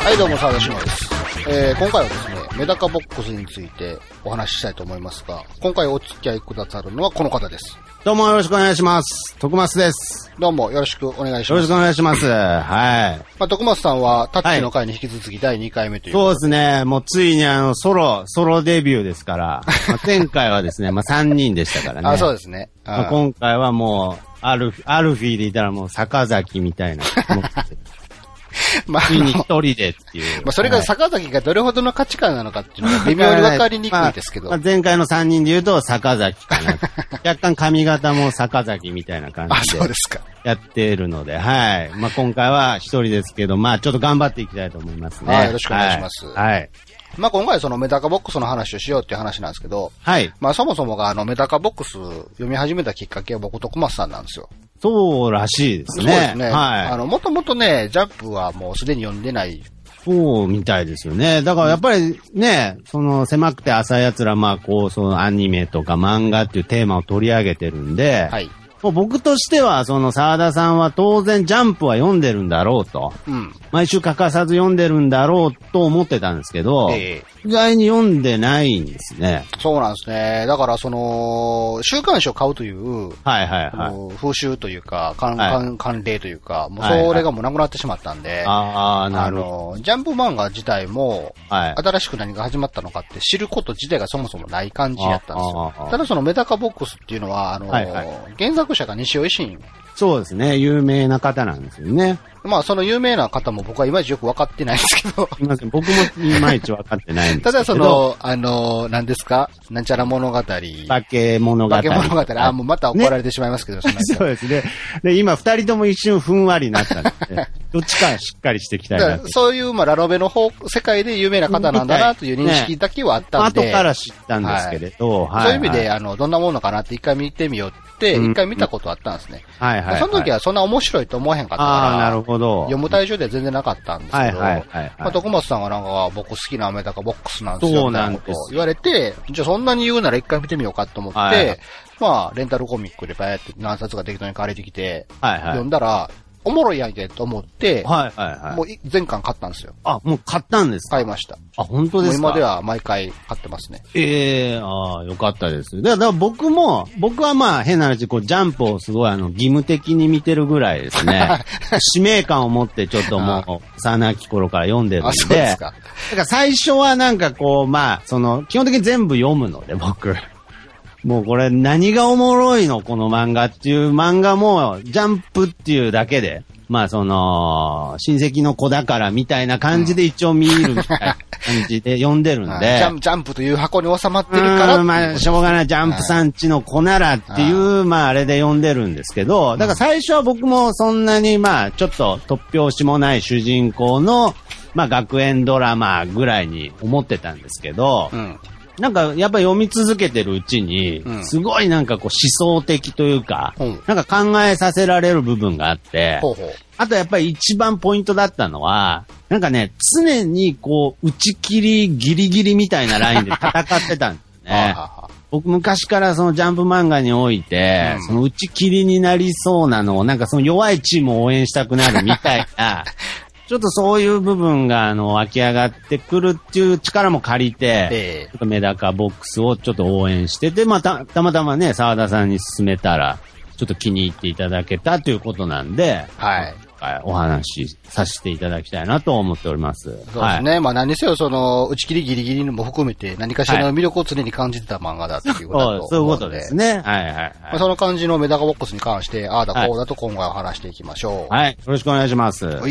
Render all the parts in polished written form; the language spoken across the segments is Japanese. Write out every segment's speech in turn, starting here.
はい、どうも、沢田島です。今回はですね、メダカボックスについてお話ししたいと思いますが、今回お付き合いくださるのはこの方です。 どうもよろしくお願いします。徳松です。 どうもよろしくお願いします。 よろしくお願いします。はい。 まあ、徳松さんはタッチの回に引き続き第2回目という、 そうですね。もうついにソロデビューですから、まあ、前回はですね、まあ3人でしたからね。 あ、そうですね。 まあ、今回はもう、アルフィーでいたらもう坂崎みたいな。 まあ、 ついに一人でっていう。 まあ、それが坂崎がどれほどの価値観なのかっていうのが微妙に分かりにくいですけど。 まあ、前回の3人で言うと坂崎かな。若干髪型も坂崎みたいな感じで。 そうですか。 やってるので、はい。まあ、今回は一人ですけど、まあ、ちょっと頑張っていきたいと思いますね。 はい、よろしくお願いします。 はい。 まあ、今回そのメダカボックスの話をしようっていう話なんですけど、 はい。 まあ、そもそもがメダカボックス読み始めたきっかけは僕と小松さんなんですよ。 そうらしいですね。 そうですね。 はい。 もともとね、ジャンプはもうすでに読んでない。 そうみたいですよね。だからやっぱりね、狭くて浅い奴ら、まあこう、アニメとか漫画っていうテーマを取り上げてるんで、はい。もう僕としては、沢田さんは当然ジャンプは読んでるんだろうと。うん。毎週欠かさず読んでるんだろうと思ってたんですけど、意外に読んでないんですね。 そうなんですね。だから週刊誌を買うという、 はいはいはい。 風習というか、慣例というか、もうそれがもうなくなってしまったんで、 ああ、なるほど。 ジャンプ漫画自体も、新しく何が始まったのかって知ること自体がそもそもない感じやったんですよ。ただメダカボックスっていうのは、原作者が西尾維新。 そうですね。有名な方なんですよね。 まあ、その有名な方も僕はいまいちよく分かってないんですけど。 すいません。僕もいまいち分かってないんですけど。 ただ何ですかなんちゃら物語。化け物語。 あ、もうまた怒られてしまいますけど、ね、 そうですね。で、今二人とも一瞬ふんわりになったんで、どっちかしっかりしていきたいなと。 そういう、まあ、ラノベの世界で有名な方なんだなという認識だけはあったんで。 後から知ったんですけれど、 そういう意味で、どんなものかなって一回見てみようって、一回見たことあったんですね。 はいはい。 その時はそんな面白いと思わへんかったから。 なるほど。 読む対象では全然なかったんですけど、まあ、徳松さんがなんか僕好きなメダカボックスなんですよ。そうなんです。言われて、じゃあそんなに言うなら一回見てみようかと思って、まあ、レンタルコミックでバーって何冊か適当に借りてきて、読んだら、おもろいやんけと思って、もう全巻買ったんですよ。 あ、もう買ったんですか？ 買いました。 あ、本当ですか？ 今では毎回買ってますね。 よかったです。だから僕はまあ変な話、ジャンプをすごい義務的に見てるぐらいですね。使命感を持ってちょっともう、幼き頃から読んでるんで。 そうですか。 だから最初はなんかまあ、基本的に全部読むので、僕。もうこれ何がおもろいのこの漫画っていう漫画もジャンプっていうだけで、まあ親戚の子だからみたいな感じで一応見るみたいな感じで読んでるんで。 ジャンプという箱に収まってるから。 まあしょうがないジャンプさんちの子ならっていう、まああれで読んでるんですけど、だから最初は僕もそんなにまあちょっと突拍子もない主人公のまあ学園ドラマぐらいに思ってたんですけど、なんか、やっぱり読み続けてるうちに、すごいなんか思想的というか、なんか考えさせられる部分があって、あとやっぱり一番ポイントだったのは、なんかね、常に打ち切りギリギリみたいなラインで戦ってたんですね。僕昔からジャンプ漫画において、打ち切りになりそうなのを、なんか弱いチームを応援したくなるみたいな、ちょっとそういう部分が湧き上がってくるっていう力も借りて、ちょっとメダカボックスをちょっと応援してて、まあたまたまね、沢田さんに勧めたら、ちょっと気に入っていただけたということなんで、お話しさせていただきたいなと思っております。そうですね。まあ何にせよ打ち切りギリギリも含めて何かしらの魅力を常に感じてた漫画だっていうことだと思うので。 そういうことですね。 まあ、その感じのメダカボックスに関して、ああだこうだと今後は話していきましょう。 はい。よろしくお願いします。はい。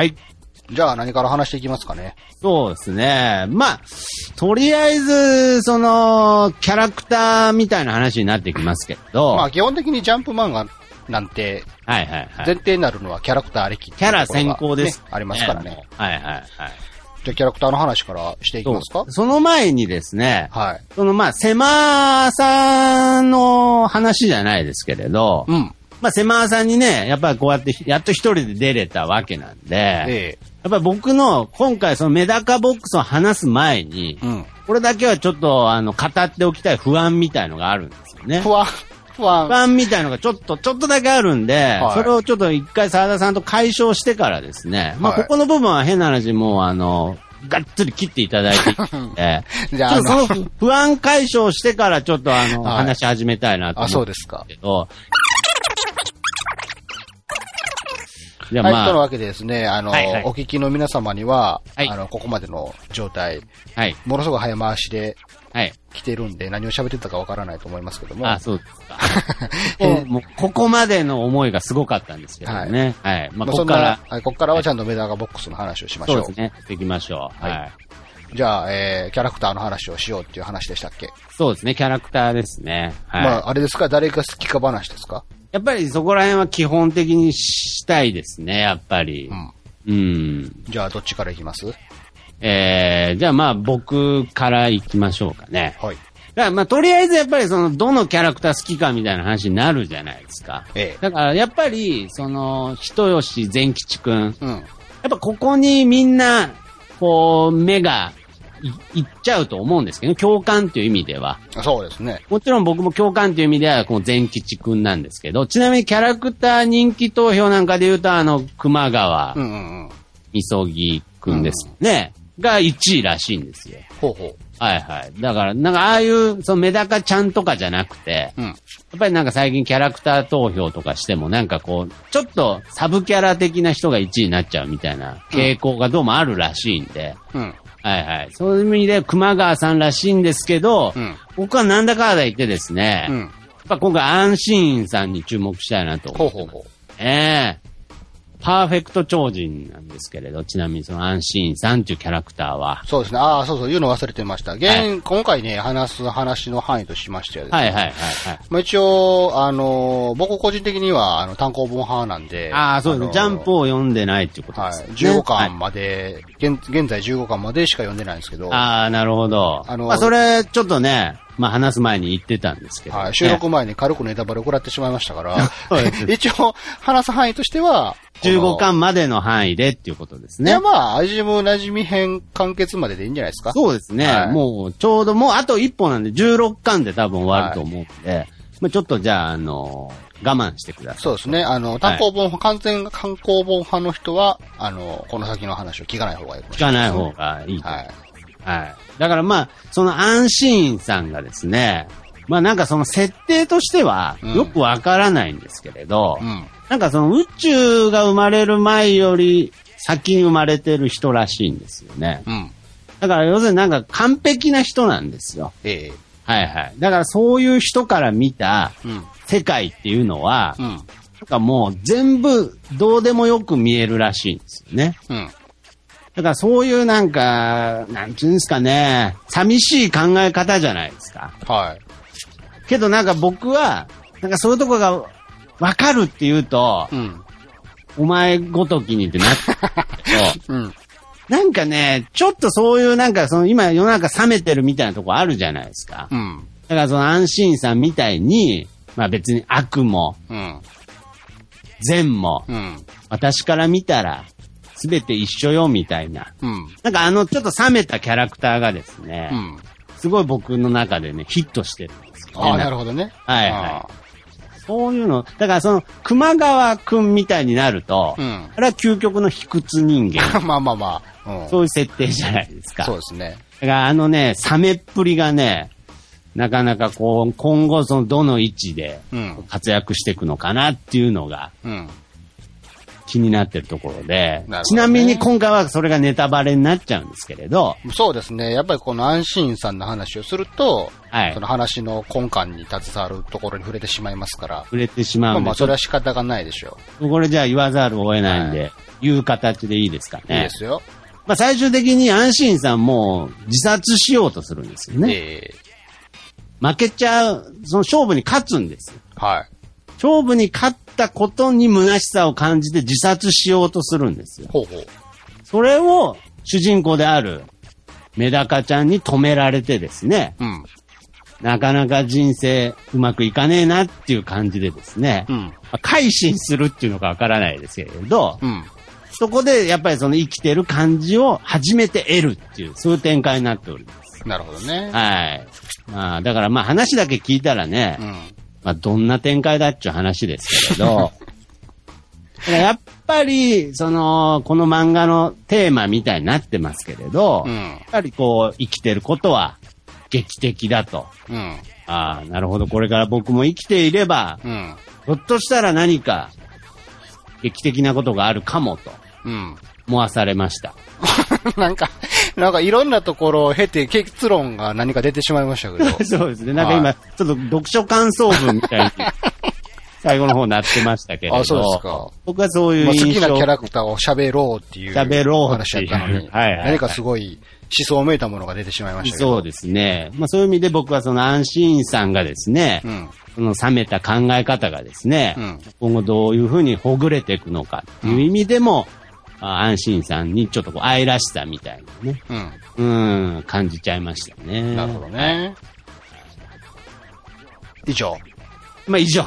じゃあ何から話していきますかね。 そうですね。まあ、とりあえず、キャラクターみたいな話になってきますけど。 まあ基本的にジャンプ漫画なんて、前提になるのはキャラクターありき、 キャラ先行です、 ありますからね。 じゃあキャラクターの話からしていきますか？ その前にですね、まあ、セマさんの話じゃないですけれど、まあ、セマさんにね、やっぱりこうやって、やっと一人で出れたわけなんで、やっぱり僕の今回メダカボックスを話す前に、これだけはちょっと語っておきたい不安みたいのがあるんですよね。 不安みたいのがちょっとだけあるんで、それをちょっと一回沢田さんと解消してからですね、まあ、ここの部分は変な話もがっつり切っていただいていて、じゃあその不安解消してからちょっと話し始めたいなと思うんですけど、 じゃあまあ、とのわけでですね、お聞きの皆様には、ここまでの状態、ものすごく早回しで、来てるんで、何を喋ってたかわからないと思いますけども。 そうですか。もうここまでの思いがすごかったんですけどね。まあ、ここからはちゃんとメダカボックスの話をしましょう。 そうですね。できましょう。 じゃあ、キャラクターの話をしようっていう話でしたっけ？ そうですね、キャラクターですね。 まあ、あれですか、誰が好きか話ですか？ やっぱりそこら辺は基本的にしたいですね、やっぱり。 じゃあ、どっちからいきます？ じゃあまあ僕から行きましょうかね。 はい。 だからまあとりあえずやっぱりどのキャラクター好きかみたいな話になるじゃないですか。だからやっぱり人吉善吉くん。やっぱここにみんな、目がいっちゃうと思うんですけど、共感という意味では。 そうですね。 もちろん僕も共感という意味では、善吉くんなんですけど、ちなみにキャラクター人気投票なんかで言うと、熊川、みそぎくんですね。が1位らしいんですよ。 ほうほう。 はいはい。だから、なんかああいう、メダカちゃんとかじゃなくて、やっぱりなんか最近キャラクター投票とかしてもなんかちょっとサブキャラ的な人が1位になっちゃうみたいな傾向がどうもあるらしいんで、はいはい。そういう意味で熊川さんらしいんですけど、僕はなんだかんだ言ってですね、やっぱ今回安心さんに注目したいなと思ってます。パーフェクト超人なんですけれど、ちなみにその安心さんというキャラクターは。 そうですね。そうそう、言うの忘れてました。今回ね、話す話の範囲としましてはですね。まあ一応、僕個人的には、単行本派なんで。 そうですね。ジャンプを読んでないっていうことですね。 15巻まで、現在15巻までしか読んでないんですけど。 なるほど。まあそれ、ちょっとね、まあ話す前に言ってたんですけど、 収録前に軽くネタバレを食らってしまいましたから、一応話す範囲としては、 15巻までの範囲でっていうことですね。 いやまあ、味も馴染み編完結まででいいんじゃないですか？ そうですね。もう、ちょうどもうあと一歩なんで16巻で多分終わると思うんで、まあちょっとじゃあ、我慢してください。 そうですね。単行本、完全単行本派の人は、この先の話を聞かない方がいい。 聞かない方がいい。だからまあ、その安心さんがですね、まあなんかその設定としてはよくわからないんですけれど、なんかその宇宙が生まれる前より先に生まれてる人らしいんですよね。だから要するになんか完璧な人なんですよ。はいはい。だからそういう人から見た世界っていうのは、なんかもう全部どうでもよく見えるらしいんですよね。だからそういうなんか、なんていうんですかね、寂しい考え方じゃないですか。けどなんか僕は、なんかそういうとこがわかるって言うと、お前ごときにってなってけど、なんかね、ちょっとそういうなんか今世の中冷めてるみたいなとこあるじゃないですか。だからその安心さんみたいに、まあ別に悪も、善も、私から見たら、すべて一緒よみたいな。なんかちょっと冷めたキャラクターがですね、すごい僕の中でね、ヒットしてるんですよね。 なるほどね。 はいはい。そういうの、だから熊川くんみたいになると、あれは究極の卑屈人間。 まあまあまあ、そういう設定じゃないですか。 そうですね。 だから冷めっぷりがね、なかなか今後どの位置で活躍していくのかなっていうのが、気になってるところで、ちなみに今回はそれがネタバレになっちゃうんですけれど。 そうですね。やっぱりこの安心さんの話をすると、その話の根幹に携わるところに触れてしまいますから。 触れてしまうんで。 まあそれは仕方がないでしょう。これじゃあ言わざるを得ないんで、言う形でいいですかね。 いいですよ。 まあ最終的に安心さんも自殺しようとするんですよね。負けちゃう、その勝負に勝つんですよ。勝負に勝ったことに虚しさを感じて自殺しようとするんですよ。それを主人公であるメダカちゃんに止められてですね、なかなか人生うまくいかねえなっていう感じでですね、改心するっていうのかわからないですけれど、そこでやっぱりその生きてる感じを初めて得るっていう、そういう展開になっております。 なるほどね。 はい。まあだからまあ話だけ聞いたらね、 まあ、どんな展開だっちゅう話ですけれど、やっぱり、この漫画のテーマみたいになってますけれど、やっぱりこう、生きてることは劇的だと。ああ、なるほど、これから僕も生きていれば、ひょっとしたら何か劇的なことがあるかもと、思わされました。 なんかいろんなところを経て結論が何か出てしまいましたけど。 そうですね。なんか今、ちょっと読書感想文みたいに。最後の方になってましたけれど。 そうですか。 僕はそういう印象。 好きなキャラクターを喋ろうっていう話だったのに。何かすごい思想めいたものが出てしまいましたけど。 そうですね。まあそういう意味で僕はその安心さんがですね、その冷めた考え方がですね、今後どういうふうにほぐれていくのかっていう意味でも、安心さんにちょっとこう愛らしさみたいなね、感じちゃいましたね。 なるほどね。以上。 まあ以上。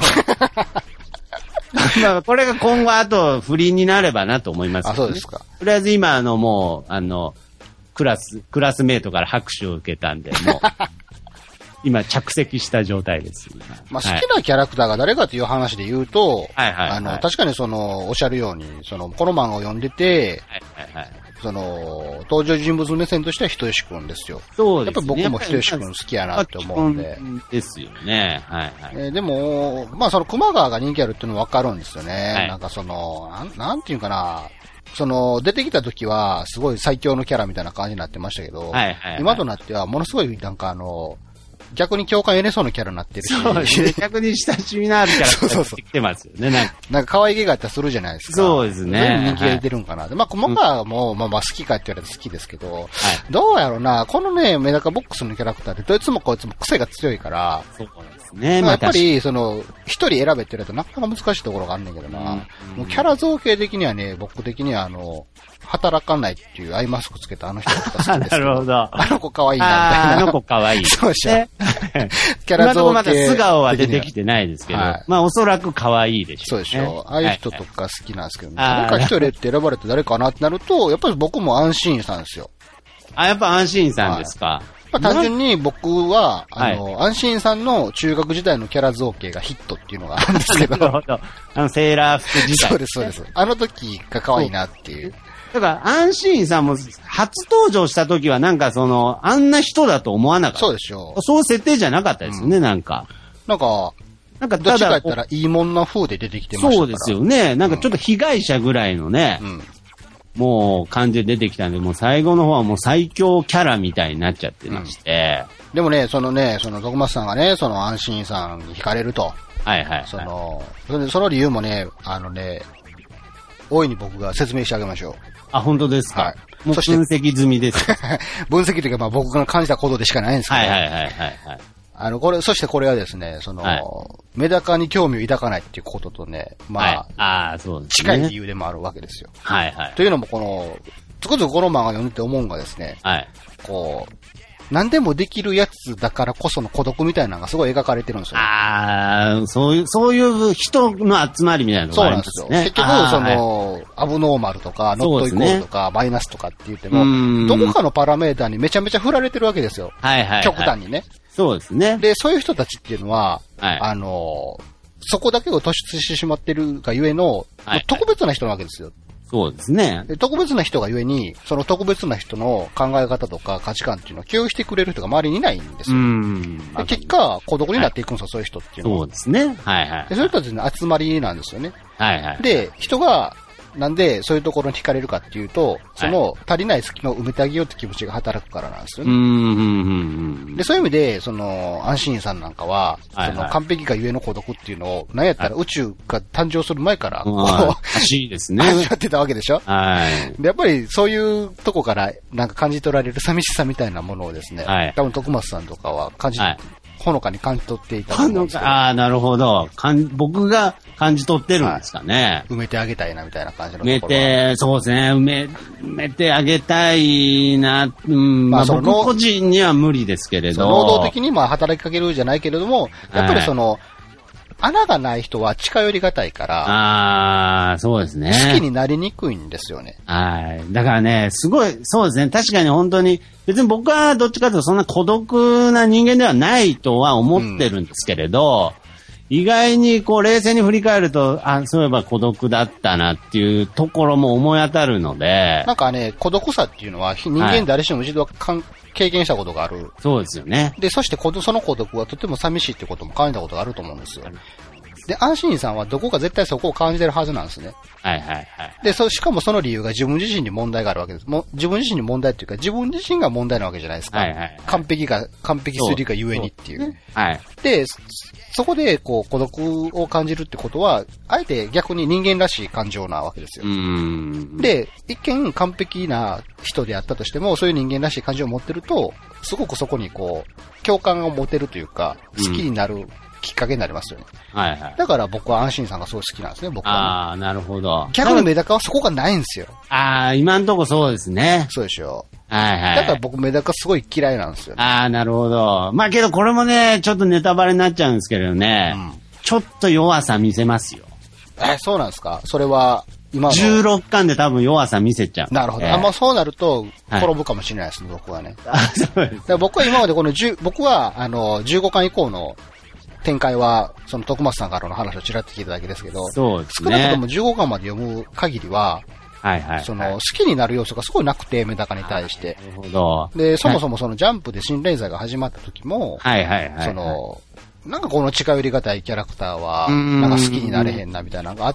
まあこれが今後あと不倫になればなと思いますけど、ね。 そうですか。 とりあえず今もうクラスメートから拍手を受けたんで、もう今着席した状態です。 まあ好きなキャラクターが誰かという話で言うと、確かにおっしゃるようにこの漫画を読んでて、登場人物目線としては人吉くんですよ。そうですね。やっぱり僕も人吉くん好きやなって思うんで。 ですよね。 でも、まあ熊川が人気あるっていうのもわかるんですよね。なんかなんていうかな、出てきた時はすごい最強のキャラみたいな感じになってましたけど、今となってはものすごいなんか逆に共感得れそうなキャラになってるし。 そうですね。逆に親しみのあるキャラが出てきてますよね。 なんか可愛げがあったりするじゃないですか。 そうですね。 人気が出てるんかな。まあ、細川も、まあ好きかって言われて好きですけど、どうやろうな、このね、メダカボックスのキャラクターってどいつもこいつも癖が強いから、そうですね。やっぱり、一人選べって言われたらなかなか難しいところがあんねんけどな。もうキャラ造形的にはね、僕的には働かないっていうアイマスクつけたあの人とか好きですけど。 なるほど。 あの子可愛いなみたいな。 あの子可愛い。 そうしょ。 キャラ造形。まだ素顔は出てきてないですけど、まあおそらく可愛いでしょうね。 そうでしょ。ああいう人とか好きなんですけどね。誰か一人って選ばれて誰かなってなると、やっぱり僕も安心さんですよ。 やっぱ安心さんですか。 単純に僕は、安心さんの中学時代のキャラ造形がヒットっていうのがあるんですけど。 なるほど。セーラー服時代。 そうです、そうです。あの時が可愛いなっていう。 だから、安心さんも初登場した時はなんかあんな人だと思わなかった。 そうでしょう。 そう設定じゃなかったですよね、なんか。 なんか、どっちか言ったらいいもんな風で出てきてましたから。 そうですよね。なんかちょっと被害者ぐらいのね、もう感じで出てきたんで、もう最後の方はもう最強キャラみたいになっちゃってまして。 でもね、徳松さんがね、安心さんに惹かれると。その理由もね、大いに僕が説明してあげましょう。 本当ですか。もう分析済みです。 分析というか、まあ僕が感じたことでしかないんですけど。そしてこれはですね、メダカに興味を抱かないっていうこととね、まあ、近い理由でもあるわけですよ。というのもつくづくこの漫画読んでて思うのがですね、何でもできるやつだからこその孤独みたいなのがすごい描かれてるんですよ。 そういう人の集まりみたいなのがあるんですよ。 そうなんですよ。結局、アブノーマルとか、ノットイコールとか、マイナスとかって言っても、どこかのパラメーターにめちゃめちゃ振られてるわけですよ。極端にね。 そうですね。 で、そういう人たちっていうのは、そこだけを突出してしまってるがゆえの、特別な人なわけですよ。 そうですね。 特別な人がゆえに、その特別な人の考え方とか価値観っていうのを共有してくれる人が周りにいないんですよ。で結果、孤独になっていくんですよ、そういう人っていうのは。 そうですね。 でそういう人たちの集まりなんですよね。で、人が、なんでそういうところに惹かれるかっていうと、足りない隙間を埋めてあげようって気持ちが働くからなんですよね。で、そういう意味で、安心さんなんかは、完璧がゆえの孤独っていうのを、なんやったら宇宙が誕生する前から、 らしいですね。 味わってたわけでしょ。で、やっぱりそういうとこからなんか感じ取られる寂しさみたいなものをですね、多分徳松さんとかはほのかに感じ取っていたと思うんですけど。 なるほど。僕が感じ取ってるんですかね。 埋めてあげたいなみたいな感じのところ。そうですね。埋めてあげたいな。僕個人には無理ですけれど。 能動的に働きかけるじゃないけれども、やっぱり穴がない人は近寄りがたいから。 そうですね。 好きになりにくいんですよね。 だからね、すごい、そうですね。確かに本当に、別に僕はどっちかというとそんな孤独な人間ではないとは思ってるんですけれど、 意外にこう冷静に振り返ると、そういえば孤独だったなっていうところも思い当たるので。 なんかね、孤独さっていうのは人間誰しも一度経験したことがある。 そうですよね。 で、そしてその孤独はとても寂しいってことも感じたことがあると思うんですよ。で、安心さんはどこか絶対そこを感じてるはずなんですね。 はいはいはい。 で、しかもその理由が自分自身に問題があるわけです。自分自身に問題っていうか、自分自身が問題なわけじゃないですか。はいはいはい、完璧すぎるがゆえにっていう。はい。で、そこで、孤独を感じるってことは、あえて逆に人間らしい感情なわけですよ。で、一見完璧な人であったとしても、そういう人間らしい感情を持ってると、すごくそこに共感を持てるというか、好きになるきっかけになりますよね。はいはい。だから僕は安心さんがすごい好きなんですね、僕は、 なるほど。 逆にメダカはそこがないんですよ。 今んとこそうですね。 そうでしょ。 はいはい。 だから僕メダカすごい嫌いなんですよ、ね。 なるほど。まあけどこれもね、ちょっとネタバレになっちゃうんですけれどね。ちょっと弱さ見せますよ。 そうなんですか？それは、今の。 16巻で多分弱さ見せちゃう。 なるほど。そうなると、転ぶかもしれないですね、僕はね。そうです。僕は今まで僕は、15巻以降の展開は、その徳松さんからの話をちらっと聞いただけですけど、 そうですね。 少なくとも15巻まで読む限りは、はいはい、好きになる要素がすごいなくて、メダカに対して。 なるほど。 で、そもそもそのジャンプで新連載が始まった時も、はいはいはい、なんかこの近寄りがたいキャラクターは、なんか好きになれへんなみたいなのがあって、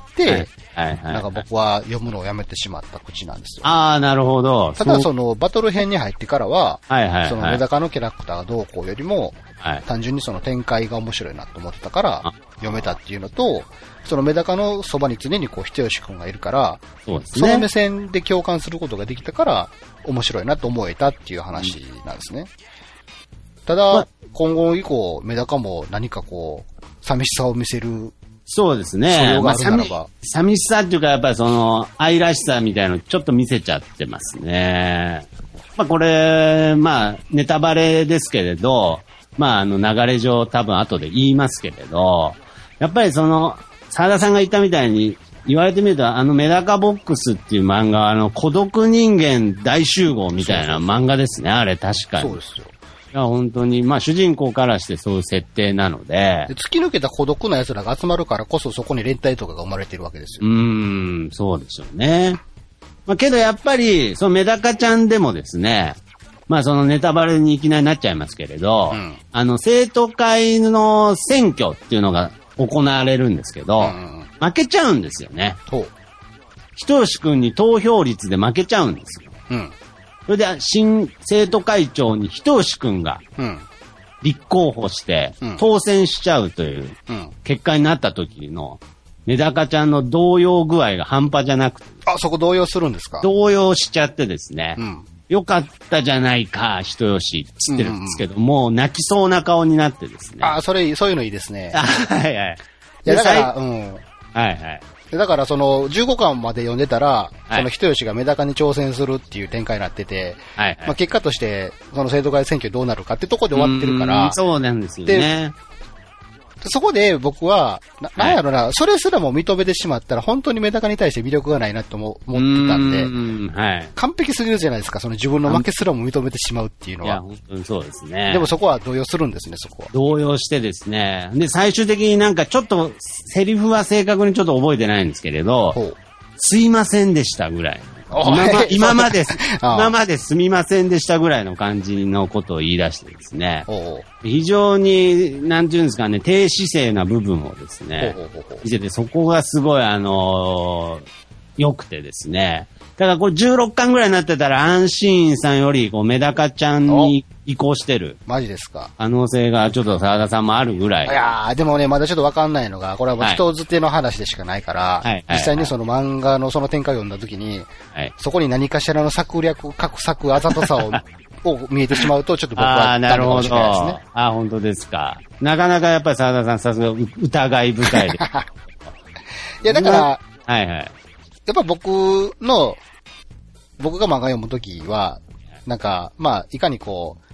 なんか僕は読むのをやめてしまった口なんですよ。 なるほど。 ただバトル編に入ってからは、そのメダカのキャラクターがどうこうよりも、単純にその展開が面白いなと思ってたから、読めたっていうのと、そのメダカのそばに常に人吉くんがいるから、その目線で共感することができたから、面白いなと思えたっていう話なんですね。ただ、今後以降、メダカも何か寂しさを見せる。 そうですね。寂しさっていうか、やっぱり愛らしさみたいなのちょっと見せちゃってますね。これ、ネタバレですけれど、流れ上多分後で言いますけれど、やっぱり沢田さんが言ったみたいに、言われてみると、メダカボックスっていう漫画は、孤独人間大集合みたいな漫画ですね、あれ確かに。そうですよ。いや、本当に、主人公からしてそういう設定なので。 突き抜けた孤独な奴らが集まるからこそ、そこに連帯とかが生まれてるわけですよ。 そうですよね。けどやっぱり、そのメダカちゃんでもですね、そのネタバレにいきなりなっちゃいますけれど、生徒会の選挙っていうのが行われるんですけど、負けちゃうんですよね。人吉くんに投票率で負けちゃうんですよ。それで、新生徒会長に人吉くんが、立候補して、当選しちゃうという、結果になった時の、メダカちゃんの動揺具合が半端じゃなくて。 そこ動揺するんですか？ 動揺しちゃってですね。よかったじゃないか、人吉、つってるんですけど、もう泣きそうな顔になってですね。 そういうのいいですね。 はいはい。 いや、だから、 はいはい。 だから15巻まで読んでたら、その人吉がメダカに挑戦するっていう展開になってて、結果として、その生徒会選挙どうなるかってとこで終わってるから。 そうなんですよね。 そこで僕は、なんやろな、それすらも認めてしまったら本当にメダカに対して魅力がないなと思ってたんで、完璧すぎるじゃないですか、その自分の負けすらも認めてしまうっていうのは。いや、 本当にそうですね。 でもそこは動揺するんですね、そこは。 動揺してですね。で、最終的になんかちょっと、セリフは正確にちょっと覚えてないんですけれど、すいませんでしたぐらい。今まですみませんでしたぐらいの感じのことを言い出してですね。非常に、なんていうんですかね、低姿勢な部分をですね、見せて、そこがすごい良くてですね。だからこれ16巻ぐらいになってたら安心さんよりメダカちゃんに移行してる。 マジですか？ 可能性がちょっと沢田さんもあるぐらい。 いやー、でもね、まだちょっとわかんないのが、これはもう人づての話でしかないから、実際にその漫画のその展開を読んだ時に、そこに何かしらの策略、画策、あざとさを見えてしまうと、ちょっと僕はダメかもしれないですね。 本当ですか。なかなかやっぱり沢田さんさすが疑い深いで。 いや、だから、 はいはい。 やっぱ僕が漫画読むときは、なんか、いかに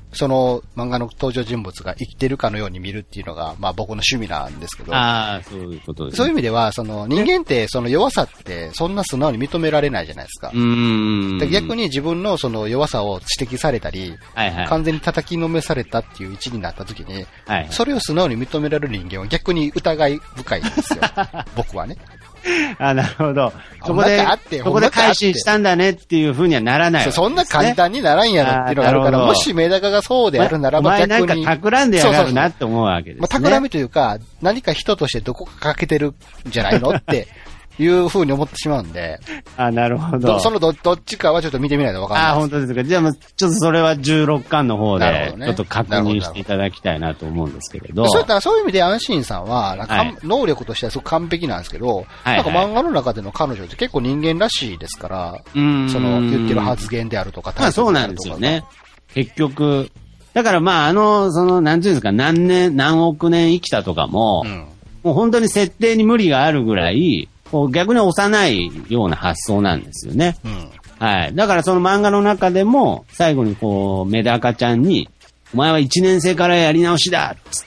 その漫画の登場人物が生きてるかのように見るっていうのが、まあ僕の趣味なんですけど。 ああ、そういうことですね。 そういう意味では、その人間ってその弱さってそんな素直に認められないじゃないですか。逆に自分のその弱さを指摘されたり、はいはい、完全に叩きのめされたっていう位置になった時に、はいはい、それを素直に認められる人間は逆に疑い深いんですよ。僕はね。 あ、なるほど。そこで改心したんだねっていう風にはならない、ね。 そんな簡単にならんやろっていうのがあるから、もしメダカがそうであるならば逆に。 お前なんか企んでやがるなって思うわけですね。 企みというか、何か人としてどこか欠けてるんじゃないのっていう風に思ってしまうんで。 あ、なるほど。 そのどっちかはちょっと見てみないとわかんないです。 あ、本当ですか。じゃあちょっとそれは16巻の方で、ちょっと確認していただきたいなと思うんですけれど。 そういう意味で安心さんは、能力としてはすごく完璧なんですけど、なんか漫画の中での彼女って結構人間らしいですから、その言ってる発言であるとか、 まあそうなんですよね。結局。だからまあその、なんていうんですか、何億年生きたとかも、もう本当に設定に無理があるぐらい、逆に幼いような発想なんですよね。はい。だからその漫画の中でも、最後にメダカちゃんに、お前は1年生からやり直しだっつって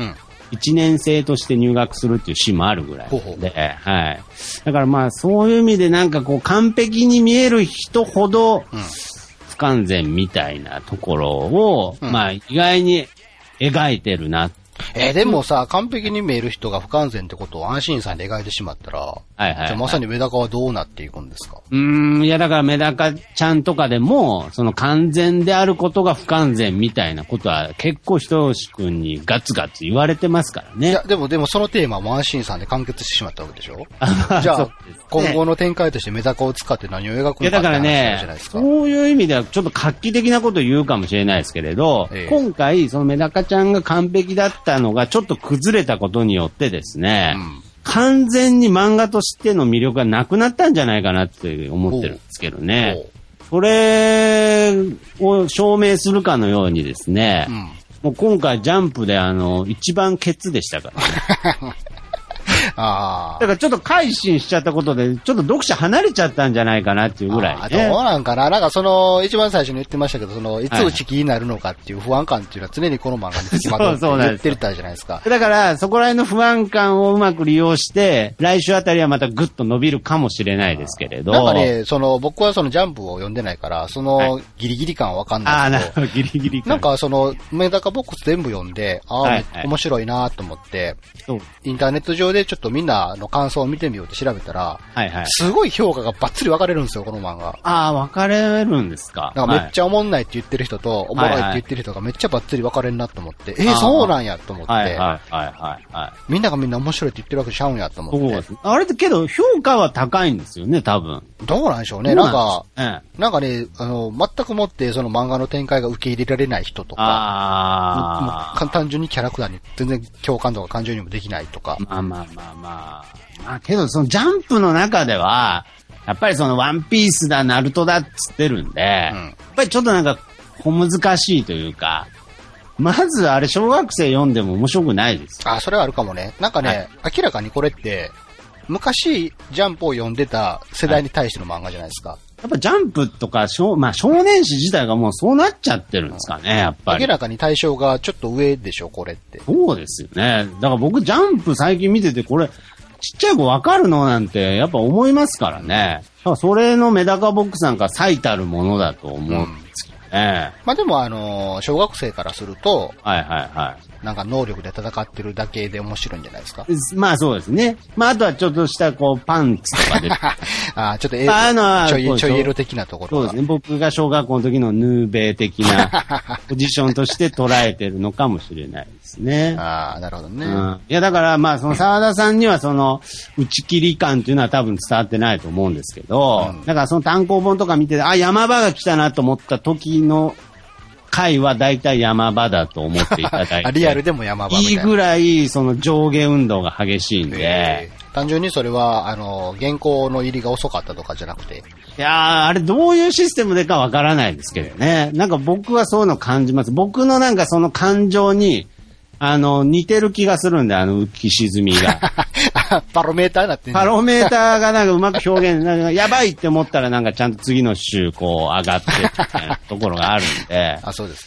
、1年生として入学するっていうシーンもあるぐらいで、はい。だからまあそういう意味でなんか完璧に見える人ほど、不完全みたいなところを、まあ意外に描いてるな。 でもさ、完璧に見える人が不完全ってことを安心さんで描いてしまったら、じゃあまさにメダカはどうなっていくんですか？ いやだからメダカちゃんとかでも、その完全であることが不完全みたいなことは結構人吉くんにガツガツ言われてますからね。 いや、でもそのテーマも安心さんで完結してしまったわけでしょ？じゃあ、今後の展開としてメダカを使って何を描くのかって話じゃないですか。 そういう意味ではちょっと画期的なことを言うかもしれないですけれど、今回そのメダカちゃんが完璧だったのがちょっと崩れたことによってですね、完全に漫画としての魅力がなくなったんじゃないかなって思ってるんですけどね。それを証明するかのようにですね、もう今回ジャンプで一番ケツでしたからね。だからちょっと改心しちゃったことで、ちょっと読者離れちゃったんじゃないかなっていうぐらい、ね。 どうなんかな。なんか一番最初に言ってましたけど、いつ打ち切りになるのかっていう不安感っていうのは常にこの漫画に付きまとって言ってたじゃないですか。 だから、そこら辺の不安感をうまく利用して、来週あたりはまたぐっと伸びるかもしれないですけれど。 なんかね、僕はジャンプを読んでないから、ギリギリ感はわかんないですけど。 なるほど、ギリギリ感。 なんかメダカボックス全部読んで、面白いなと思って、インターネット上でちょっとみんなの感想を見てみようって調べたら、すごい評価がバッツリ分かれるんですよ、この漫画。 分かれるんですか。 なんかめっちゃおもんないって言ってる人と、おもろいって言ってる人がめっちゃバッツリ分かれるなと思って、そうなんやと思って、みんながみんな面白いって言ってるわけちゃうんやと思って。 あれってけど評価は高いんですよね、多分。 どうなんでしょうね。なんかね、全くもってその漫画の展開が受け入れられない人とか、単純にキャラクターに全然共感とか感情にもできないとか。 けどそのジャンプの中では、やっぱりそのワンピースだ、ナルトだっつってるんで、やっぱりちょっとなんか小難しいというか、まずあれ小学生読んでも面白くないです。 それはあるかもね。なんかね、明らかにこれって、昔ジャンプを読んでた世代に対しての漫画じゃないですか。 やっぱジャンプとか少年誌自体がもうそうなっちゃってるんですかね、やっぱり。 明らかに対象がちょっと上でしょ、これって。 そうですよね。だから僕ジャンプ最近見ててこれ、ちっちゃい子わかるのなんてやっぱ思いますからね。だからそれのメダカボックスなんか最たるものだと思うんですけどね。 まあでも小学生からすると、なんか能力で戦ってるだけで面白いんじゃないですか。 まあそうですね。まああとはちょっとしたパンツとかで。 ちょっとちょいエロ的なところ。 そうですね。僕が小学校の時のヌーベー的なポジションとして捉えてるのかもしれないですね。 なるほどね。 いやだからまあその沢田さんにはその打ち切り感っていうのは多分伝わってないと思うんですけど、だからその単行本とか見て、山場が来たなと思った時の回は大体山場だと思っていただいて。 リアルでも山場みたいな。 いいぐらい、その上下運動が激しいんで。 単純にそれは、原稿の入りが遅かったとかじゃなくて。 いやあれどういうシステムでかわからないですけどね。なんか僕はそういうの感じます。僕のなんかその感情に、似てる気がするんで、浮き沈みが。 パロメーターなってんパロメーターがなんかうまく表現、なんかやばいって思ったらなんかちゃんと次の週上がってみたいなところがあるんで。 そうですか。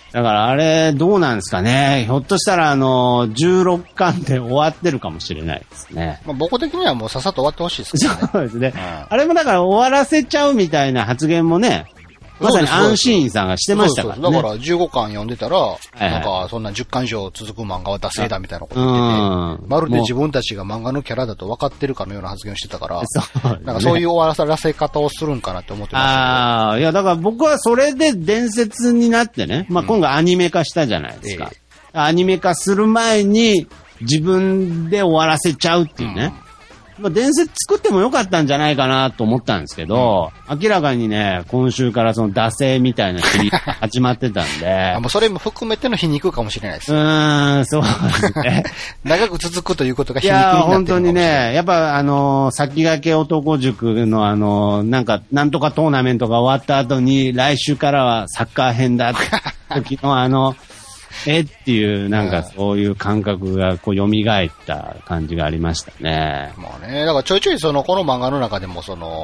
だからあれ、どうなんですかね。ひょっとしたら16巻で終わってるかもしれないですね。 まあ、僕的にはもうさっさと終わってほしいですけどね。 そうですね。あれもだから終わらせちゃうみたいな発言もね、まさに安心院さんがしてましたからね。 そうだから15巻読んでたら、なんかそんな10巻以上続く漫画は惰性だみたいなこと言ってて、まるで自分たちが漫画のキャラだと分かってるかのような発言をしてたから、なんかそういう終わらせ方をするんかなって思ってましたけど。 ああ、いやだから僕はそれで伝説になってね、まあ今回アニメ化したじゃないですか。アニメ化する前に自分で終わらせちゃうっていうね。まあ、伝説作ってもよかったんじゃないかなと思ったんですけど、明らかにね、今週からその惰性みたいなシリーズが始まってたんで。 もうそれも含めての皮肉かもしれないです。 そうですね。 長く続くということが皮肉になってるかもしれない。いや、 本当にね、やっぱ先駆け男塾のなんとかトーナメントが終わった後に、来週からはサッカー編だって時のっていう、なんかそういう感覚がこう蘇った感じがありましたね。 まあね、だからちょいちょいこの漫画の中でも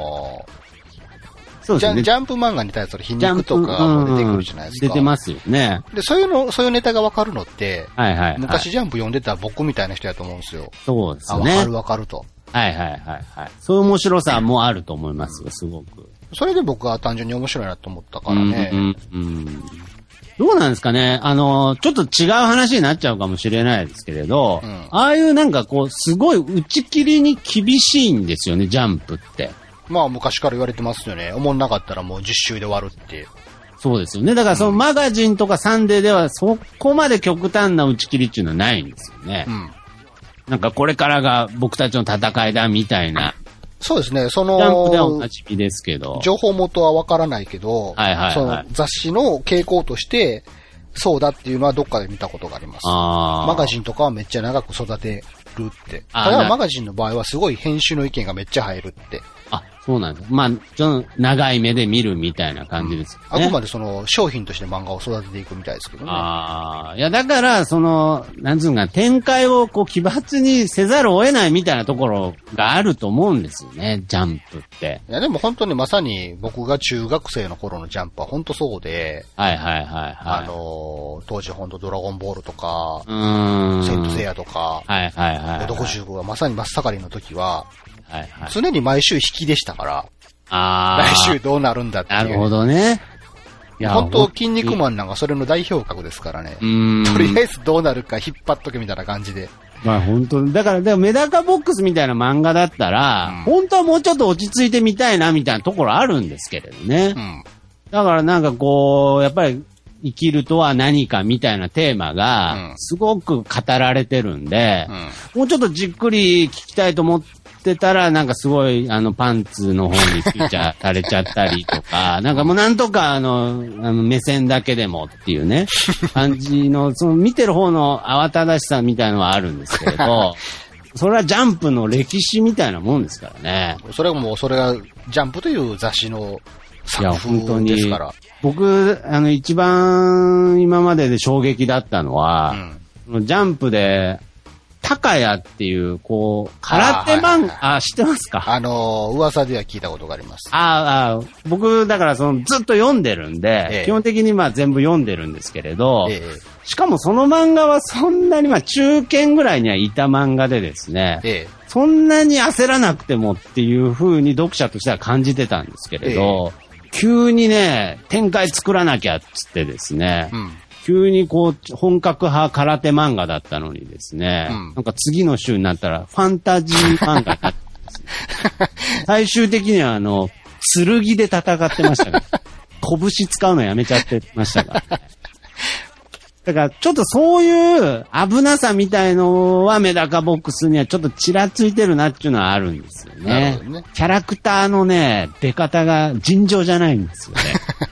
そうですね。ジャンプ漫画に対する皮肉とかも出てくるじゃないですか。 出てますよね。 で、そういうネタがわかるのって、昔ジャンプ読んでた僕みたいな人やと思うんですよ。 そうですね。 わかると。 そういう面白さもあると思いますよ、すごく。 それで僕は単純に面白いなと思ったからね。 どうなんですかね。ちょっと違う話になっちゃうかもしれないですけれど、ああいうなんかこう、すごい打ち切りに厳しいんですよね、ジャンプって。 まあ昔から言われてますよね。思んなかったらもう10週で終わるって。 そうですよね。だからそのマガジンとかサンデーではそこまで極端な打ち切りっていうのはないんですよね。なんかこれからが僕たちの戦いだみたいな。 そうですね、 ジャンプではおなじみですけど。 情報元はわからないけど、その雑誌の傾向として、そうだっていうのはどっかで見たことがあります。マガジンとかはめっちゃ長く育てるって。ただマガジンの場合はすごい編集の意見がめっちゃ入るって。 そうなんです。まあ、長い目で見るみたいな感じですよね。 あくまで商品として漫画を育てていくみたいですけどね。 いや、だから、なんつうか、展開をこう、奇抜にせざるを得ないみたいなところがあると思うんですよね、ジャンプって。 いや、でも本当にまさに僕が中学生の頃のジャンプは本当そうで、当時本当ドラゴンボールとか、セイントセイヤとか、65がまさに真っ盛りの時は、常に毎週引きでしたから、来週どうなるんだっていう。 なるほどね。 本当、筋肉マンなんかそれの代表格ですからね。とりあえずどうなるか引っ張っとけみたいな感じで。 まあ本当だから、でもメダカボックスみたいな漫画だったら、本当はもうちょっと落ち着いてみたいなみたいなところあるんですけれどね。だからなんかこう、やっぱり生きるとは何かみたいなテーマが、すごく語られてるんで、もうちょっとじっくり聞きたいと思ってたら、なんかすごい、パンツの方にフィーチャーされちゃったりとか、なんかもうなんとか目線だけでもっていうね、感じの、見てる方の慌ただしさみたいのはあるんですけれど、それはジャンプの歴史みたいなもんですからね。 それがジャンプという雑誌の作風ですから。 僕、一番今までで衝撃だったのは、ジャンプで、高谷っていう、こう、空手漫画、知ってますか？ 噂では聞いたことがあります。 僕、だからずっと読んでるんで、基本的に全部読んでるんですけれど、しかもその漫画はそんなに中堅ぐらいにはいた漫画でですね、そんなに焦らなくてもっていう風に読者としては感じてたんですけれど、急にね、展開作らなきゃっつってですね、急にこう、本格派空手漫画だったのにですね、なんか次の週になったらファンタジー漫画になってですね、最終的には剣で戦ってましたから、拳使うのやめちゃってましたからね。だからちょっとそういう危なさみたいのはメダカボックスにはちょっとちらついてるなっていうのはあるんですよね。キャラクターのね、出方が尋常じゃないんですよね。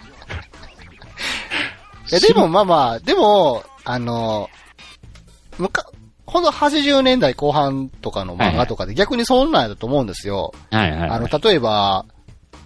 でもでも、ほんと80年代後半とかの漫画とかで逆にそんなんだと思うんですよ。例えば、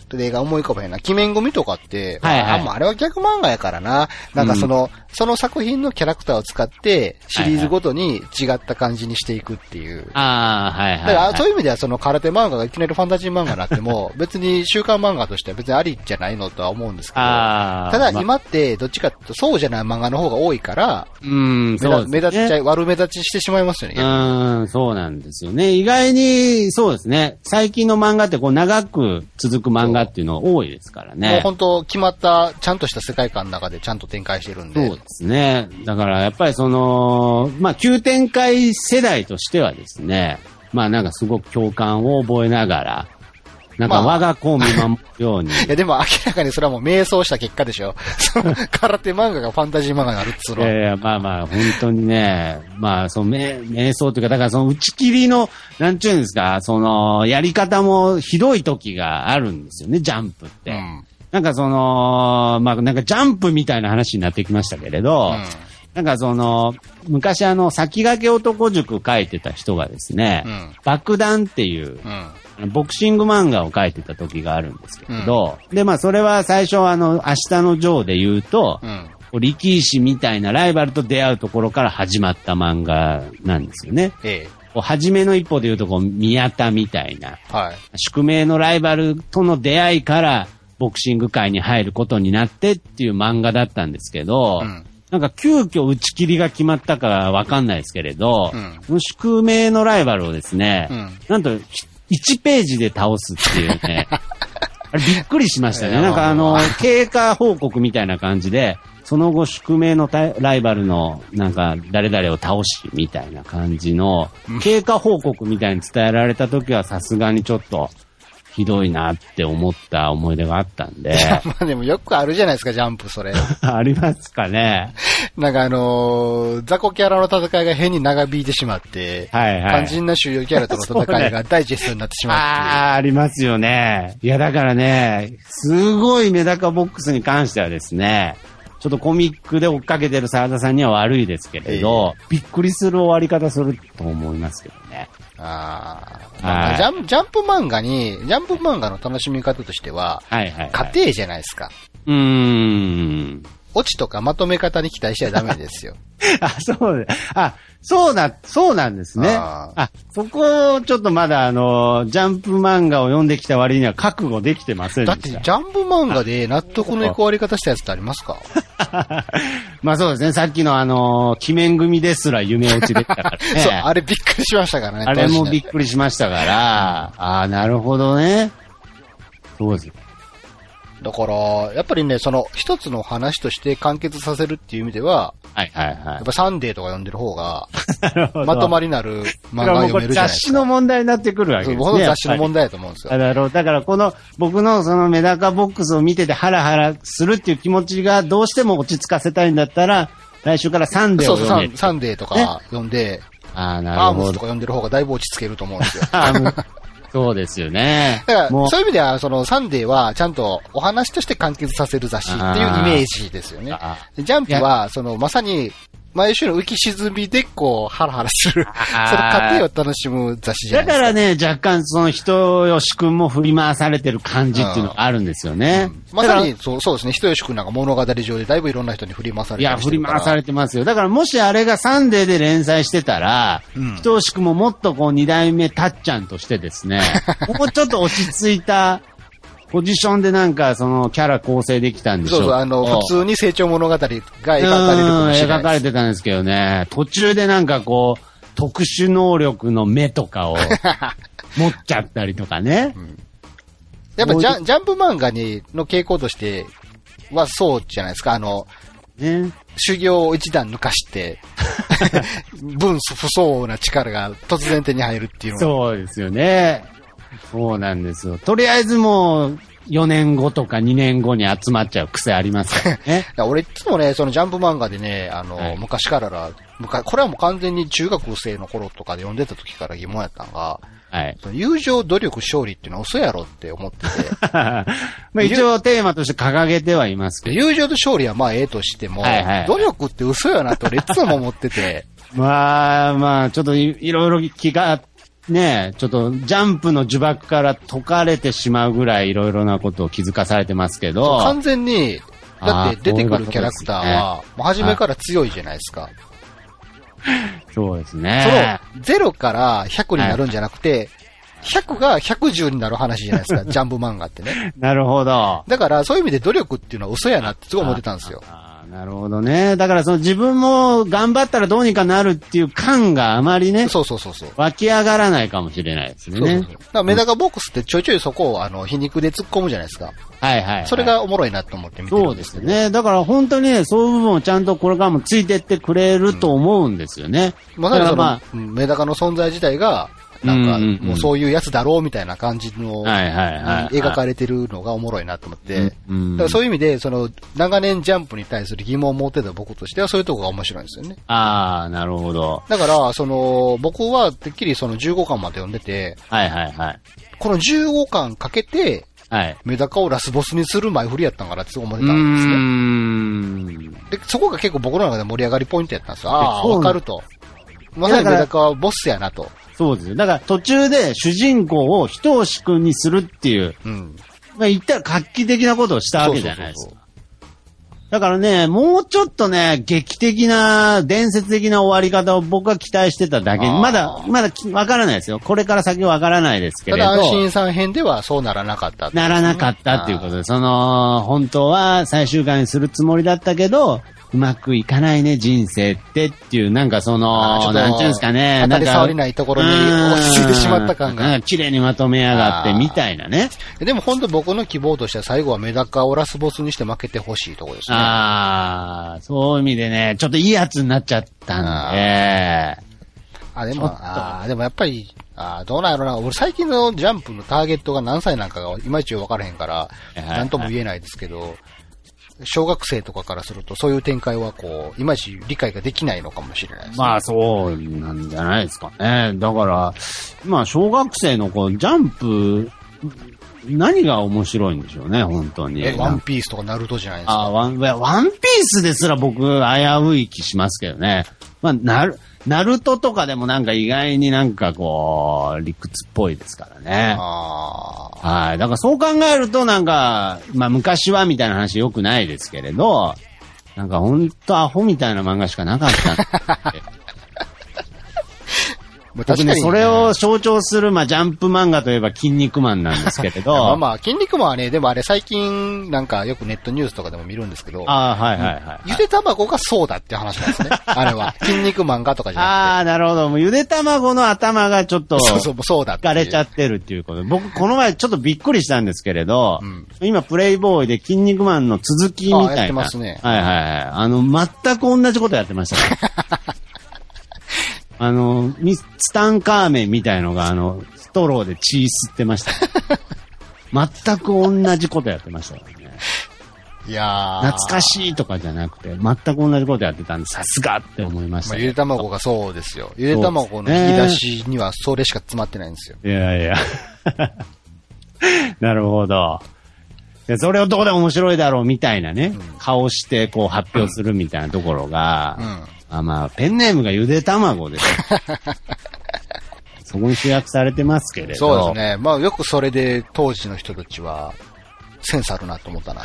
例が思い浮かばへんな。鬼面組とかって、あれは逆漫画やからな。なんかその作品のキャラクターを使って、シリーズごとに違った感じにしていくっていう。だからそういう意味ではその空手漫画がいきなりファンタジー漫画になっても、別に週刊漫画としては別にありじゃないのとは思うんですけど、ただ今ってどっちかっていうとそうじゃない漫画の方が多いから、目立っちゃい、悪目立ちしてしまいますよね。 そうなんですよね。意外に、そうですね。最近の漫画ってこう長く続く漫画っていうの多いですからね。 もう本当決まったちゃんとした世界観の中でちゃんと展開してるんで。 そうですね。だからやっぱり急展開世代としてはですね、なんかすごく共感を覚えながら、なんか我が子を見守るように。いやでも明らかにそれはもう迷走した結果でしょ。空手漫画がファンタジー漫画になるっつうの。 本当にね、迷走というか、だからその打ち切りの、なんちゅうんですか、やり方もひどい時があるんですよね、ジャンプって。なんかなんかジャンプみたいな話になってきましたけれど、なんか昔先駆け男塾書いてた人がですね、爆弾っていう、ボクシング漫画を書いてた時があるんですけど、で、それは最初明日のジョーで言うと、力士みたいなライバルと出会うところから始まった漫画なんですよね。初めの一歩で言うと宮田みたいな、宿命のライバルとの出会いからボクシング界に入ることになってっていう漫画だったんですけど、なんか急遽打ち切りが決まったかわかんないですけれど、宿命のライバルをですね、なんと1ページで倒すっていうね、あれびっくりしましたね。なんか経過報告みたいな感じで、その後宿命のライバルのなんか誰々を倒しみたいな感じの経過報告みたいに伝えられた時はさすがにちょっとひどいなって思った思い出があったんで。 でもよくあるじゃないですか、ジャンプ、それ。 ありますかね。 なんか雑魚キャラの戦いが変に長引いてしまって、肝心な主要キャラとの戦いがダイジェストになってしまうっていう。 ありますよね。いや、だからね、すごいメダカボックスに関してはですね、ちょっとコミックで追っかけてる沢田さんには悪いですけれど、びっくりする終わり方すると思いますけどね。 ジャンプ漫画の楽しみ方としては、家庭じゃないですか。オチとかまとめ方に期待しちゃダメですよ。そうなんですね。そこをちょっとまだジャンプ漫画を読んできた割には覚悟できてませんでした。 だってジャンプ漫画で納得のいく終わり方したやつってありますか？ そうですね。さっきの鬼面組ですら夢落ちできたからね。 そう、あれびっくりしましたからね。 あれもびっくりしましたから、なるほどね。そうですよ。 だから、やっぱりね、一つの話として完結させるっていう意味では、やっぱサンデーとか読んでる方が、まとまりなる漫画読めるじゃないですか。 雑誌の問題になってくるわけですね。 僕の雑誌の問題だと思うんですよ。 だから僕のメダカボックスを見ててハラハラするっていう気持ちがどうしても落ち着かせたいんだったら、来週からサンデーを読んで。 そう、サンデーとか読んで、 なるほど。 アームスとか読んでる方がだいぶ落ち着けると思うんですよ。 そうですよね。 だから、そういう意味では、サンデーはちゃんとお話として完結させる雑誌っていうイメージですよね。ジャンプは、まさに、毎週の浮き沈みでハラハラする、その過程を楽しむ雑誌じゃないですか。 だからね、若干人吉くんも振り回されてる感じっていうのがあるんですよね。 まさに、そうですね、人吉くんなんか物語上でだいぶいろんな人に振り回されてる。 いや、振り回されてますよ。だからもしあれがサンデーで連載してたら、人吉くんももっと二代目たっちゃんとしてですね、もうちょっと落ち着いた、ポジションでなんかキャラ構成できたんでしょう。 普通に成長物語が描かれるかもしれない。 描かれてたんですけどね、途中でなんか特殊能力の目とかを持っちゃったりとかね。 やっぱジャンプ漫画の傾向としてはそうじゃないですか。修行を一段抜かして、分不相応な力が突然手に入るっていうのは。 そうですよね。そうなんですよ。とりあえずもう、4年後とか2年後に集まっちゃう癖ありますからね。 俺いつもね、ジャンプ漫画でね、昔からこれはもう完全に中学生の頃とかで読んでた時から疑問やったのが、友情、努力、勝利っていうのは嘘やろって思ってて。 一応テーマとして掲げてはいますけど。 友情と勝利はとしても、努力って嘘やなと俺いつも思ってて。 ちょっといろいろ気がね、ちょっとジャンプの呪縛から解かれてしまうぐらいいろいろなことを気づかされてますけど。 完全に、だって出てくるキャラクターは、もう初めから強いじゃないですか。 そうですね。 その、0から100になるんじゃなくて、100が110になる話じゃないですか、ジャンプ漫画ってね。 なるほど。 だから、そういう意味で努力っていうのは嘘やなってすごい思ってたんですよ。 なるほどね。だからその自分も頑張ったらどうにかなるっていう感があまりね。 そう。 湧き上がらないかもしれないですね。 そう。だからメダカボックスってちょいちょいそこを皮肉で突っ込むじゃないですか。 はい。 それがおもろいなと思って見てるんですけど。 そうですね。だから本当にね、そういう部分をちゃんとこれからもついてってくれると思うんですよね。 まさにその、メダカの存在自体が、なんか、もうそういうやつだろうみたいな感じの、描かれてるのがおもろいなと思って、だからそういう意味で、その、長年ジャンプに対する疑問を持ってた僕としてはそういうところが面白いんですよね。 なるほど。 だから、その、僕はてっきりその15巻まで読んでて、この15巻かけて、メダカをラスボスにする前振りやったんかなって思ってたんですね。で、そこが結構僕の中で盛り上がりポイントやったんですよ。わかると。まさにメダカはボスやなと。 そうですよ。だから途中で主人公を一押し君にするっていう、言ったら画期的なことをしたわけじゃないですか。だからね、もうちょっとね、劇的な、伝説的な終わり方を僕は期待してただけに、まだわからないですよ。これから先わからないですけれど。 ただ安心さん編ではそうならなかった、 ならなかったっていうことで、本当は最終回にするつもりだったけど、うまくいかないね、人生ってっていう、なんかなんていうんですかね。 当たり障りないところに落ち着いてしまった感が。 綺麗にまとめやがって、みたいなね。 でも本当僕の希望としては最後はメダカをラスボスにして負けてほしいところですね。 そういう意味でね、ちょっといいやつになっちゃったんで。 でもやっぱり、どうなんやろな。俺最近のジャンプのターゲットが何歳なんかがいまいち分からへんから、なんとも言えないですけど、小学生とかからするとそういう展開はこう、いまいち理解ができないのかもしれないですね。 まあそうなんじゃないですかね。だから、小学生のジャンプ、何が面白いんでしょうね、本当に。 ワンピースとかナルトじゃないですか。 ワンピースですら僕、危うい気しますけどね。ナルトとかでもなんか意外になんか理屈っぽいですからね。だからそう考えるとなんか、昔はみたいな話よくないですけれど、なんかほんとアホみたいな漫画しかなかったんで。僕ね、それを象徴する、ジャンプ漫画といえば筋肉マンなんですけれど。 筋肉マンはね、でもあれ最近なんかよくネットニュースとかでも見るんですけど。ゆで卵がそうだって話なんですね。あれは。筋肉マンがとかじゃなくて。 なるほど。もうゆで卵の頭がちょっと、 そうだ。 引かれちゃってるっていうこと。僕、この前ちょっとびっくりしたんですけれど、今プレイボーイで筋肉マンの続きみたいな。 やってますね。 全く同じことやってましたね。ツタンカーメンみたいのがストローで血吸ってました。全く同じことやってましたからね。 いや懐かしいとかじゃなくて、全く同じことやってたんで、さすがって思いました、 ゆで卵がそうですよ。ゆで卵の引き出しにはそれしか詰まってないんですよ。 いや。なるほど。それをどうで面白いだろうみたいなね、顔して発表するみたいなところが、ペンネームがゆで卵です。そこに集約されてますけれど。 そうですね。よくそれで当時の人たちは、センスあるなと思ったな。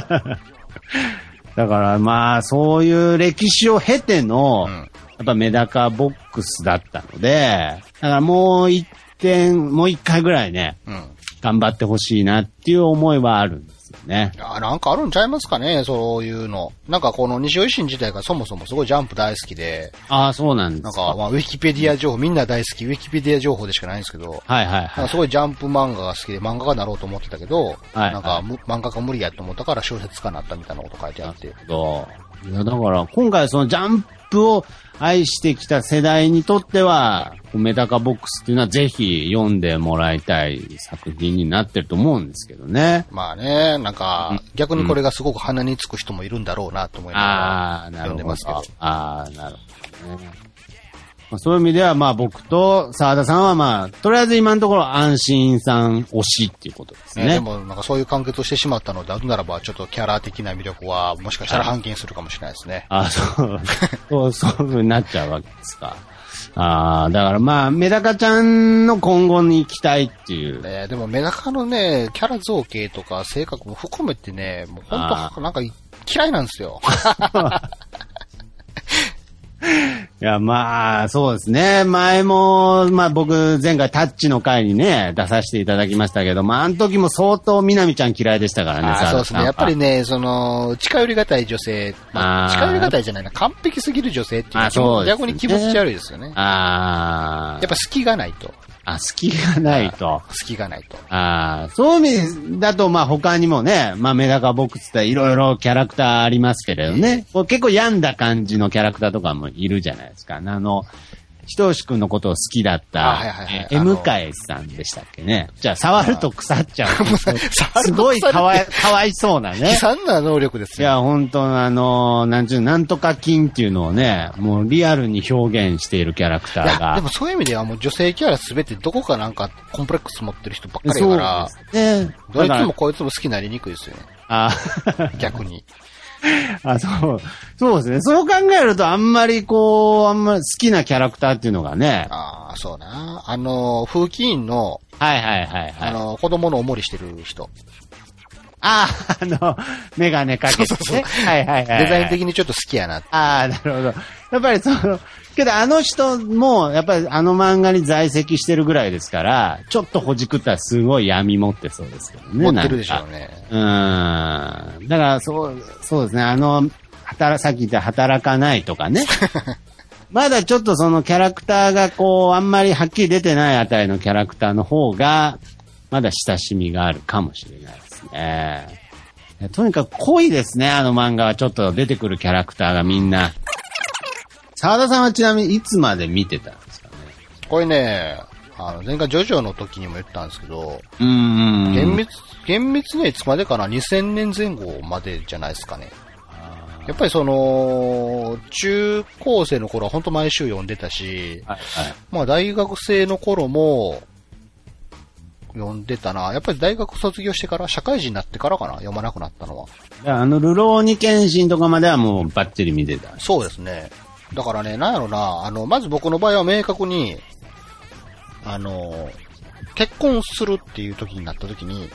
だからそういう歴史を経ての、やっぱメダカボックスだったので、だからもう一回ぐらいね、頑張ってほしいなっていう思いはあるんですよね。 なんかあるんちゃいますかね、そういうの。なんかこの西尾維新自体がそもそもすごいジャンプ大好きで。 そうなんですか。 なんかウィキペディア情報、みんな大好き、ウィキペディア情報でしかないんですけど。なんかすごいジャンプ漫画が好きで漫画家になろうと思ってたけど、なんか漫画家無理やと思ったから小説家になったみたいなこと書いてあって。いや、だから今回そのジャンプを愛してきた世代にとっては、メダカボックスっていうのはぜひ読んでもらいたい作品になってると思うんですけどね。 なんか、逆にこれがすごく鼻につく人もいるんだろうなと思いながら読んでますけど。 なるほどね。 そういう意味では、まあ僕と沢田さんはまあ、とりあえず今のところ安心さん推しっていうことですね。 でもなんかそういう完結をしてしまったので、あるならばちょっとキャラ的な魅力はもしかしたら半減するかもしれないですね。 そういう風になっちゃうわけですか。だからまあ、メダカちゃんの今後に期待っていう。 でもメダカのね、キャラ造形とか性格も含めてね、もう本当なんか嫌いなんですよ。 いや、まあ、そうですね。前も、まあ僕、前回タッチの回にね、出させていただきましたけど、まあ、あの時も相当みなみちゃん嫌いでしたからね、 そうですね。やっぱりね、近寄りがたい女性、近寄りがたいじゃないな、完璧すぎる女性っていうのは、逆に気持ち悪いですよね。やっぱ隙がないと。 隙がないと。 隙がないと。 そういう意味だと、まあ他にもね、まあメダカボックスっていろいろキャラクターありますけれどね、結構病んだ感じのキャラクターとかもいるじゃないですか。ひとしくんのことを好きだった、M かえさんでしたっけね。じゃあ触ると腐っちゃう。すごいかわいそうなね。 悲惨な能力ですよ。 いや、本当なんとか菌っていうのをね、もうリアルに表現しているキャラクターが。 でもそういう意味ではもう女性キャラすべてどこかなんかコンプレックス持ってる人ばっかりだから、どいつもこいつも好きになりにくいですよね。逆に。そうですね。そう考えるとあんまり好きなキャラクターっていうのがね。 そうな。風紀委員の、子供のおもりしてる人。 メガネかけてね。 デザイン的にちょっと好きやな。 なるほど。やっぱりけどあの人も、やっぱりあの漫画に在籍してるぐらいですから、ちょっとほじくったらすごい闇持ってそうですけどね。 持ってるでしょうね。 だからそうですね。さっき言った働かないとかね。まだちょっとそのキャラクターがあんまりはっきり出てないあたりのキャラクターの方が、まだ親しみがあるかもしれないですね。とにかく濃いですね、あの漫画は。ちょっと出てくるキャラクターがみんな。沢田さんはちなみにいつまで見てたんですかね。 これね、前回ジョジョの時にも言ったんですけど、厳密ね、いつまでかな、2000年前後までじゃないですかね。やっぱり中高生の頃は本当毎週読んでたし、まあ大学生の頃も読んでたな。やっぱり大学卒業してから、社会人になってからかな、読まなくなったのは。 ルローニケンシンとかまではもうバッチリ見てた。 そうですね。だからね、なんやろな、まず僕の場合は明確に、結婚するっていう時になった時に、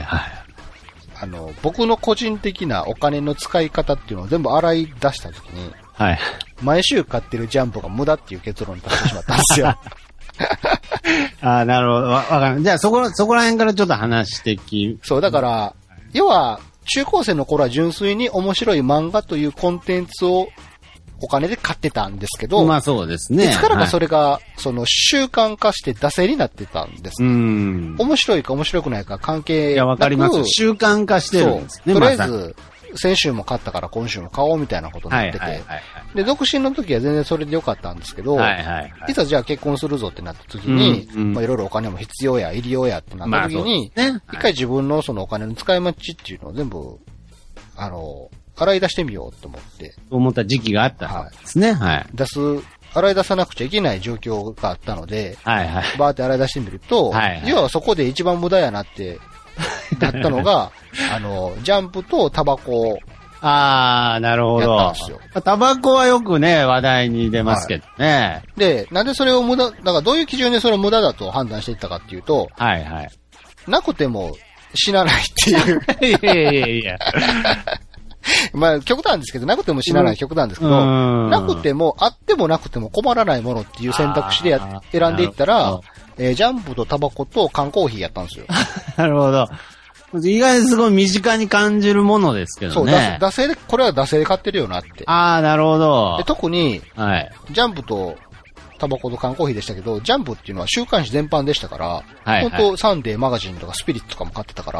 僕の個人的なお金の使い方っていうのを全部洗い出した時に、毎週買ってるジャンプが無駄っていう結論に達してしまったんですよ。 なるほど。わかる。じゃあそこら辺からちょっと話してそう、だから、要は、中高生の頃は純粋に面白い漫画というコンテンツをお金で買ってたんですけど、 まあそうですね。 いつからかそれが、習慣化して惰性になってたんです。面白いか面白くないか関係なく。いや、 わかります。習慣化してるんですね。 とりあえず、先週も買ったから今週も買おうみたいなことになってて、で、独身の時は全然それでよかったんですけど、いざじゃあ結婚するぞってなった時に、まあいろいろお金も必要や、入りようやってなった時に、一回自分のそのお金の使い待ちっていうのを全部、洗い出してみようと思って。 思った時期があったんですね。 洗い出さなくちゃいけない状況があったので、バーって洗い出してみると、要はそこで一番無駄やなって、だったのが、ジャンプとタバコ。 なるほど。タバコはよくね、話題に出ますけどね。 で、なんでそれを無駄、だからどういう基準でそれを無駄だと判断していったかっていうと、なくても死なないっていう。いや。まあ、極端ですけど、なくても死なない極端ですけど、なくても、あってもなくても困らないものっていう選択肢で選んでいったら、ジャンプとタバコと缶コーヒーやったんですよ。 なるほど。意外にすごい身近に感じるものですけどね。 そう、これは惰性で買ってるよなって。 なるほど。 で特に、ジャンプとタバコと缶コーヒーでしたけど、ジャンプっていうのは週刊誌全般でしたから、本当サンデーマガジンとかスピリッツとかも買ってたから、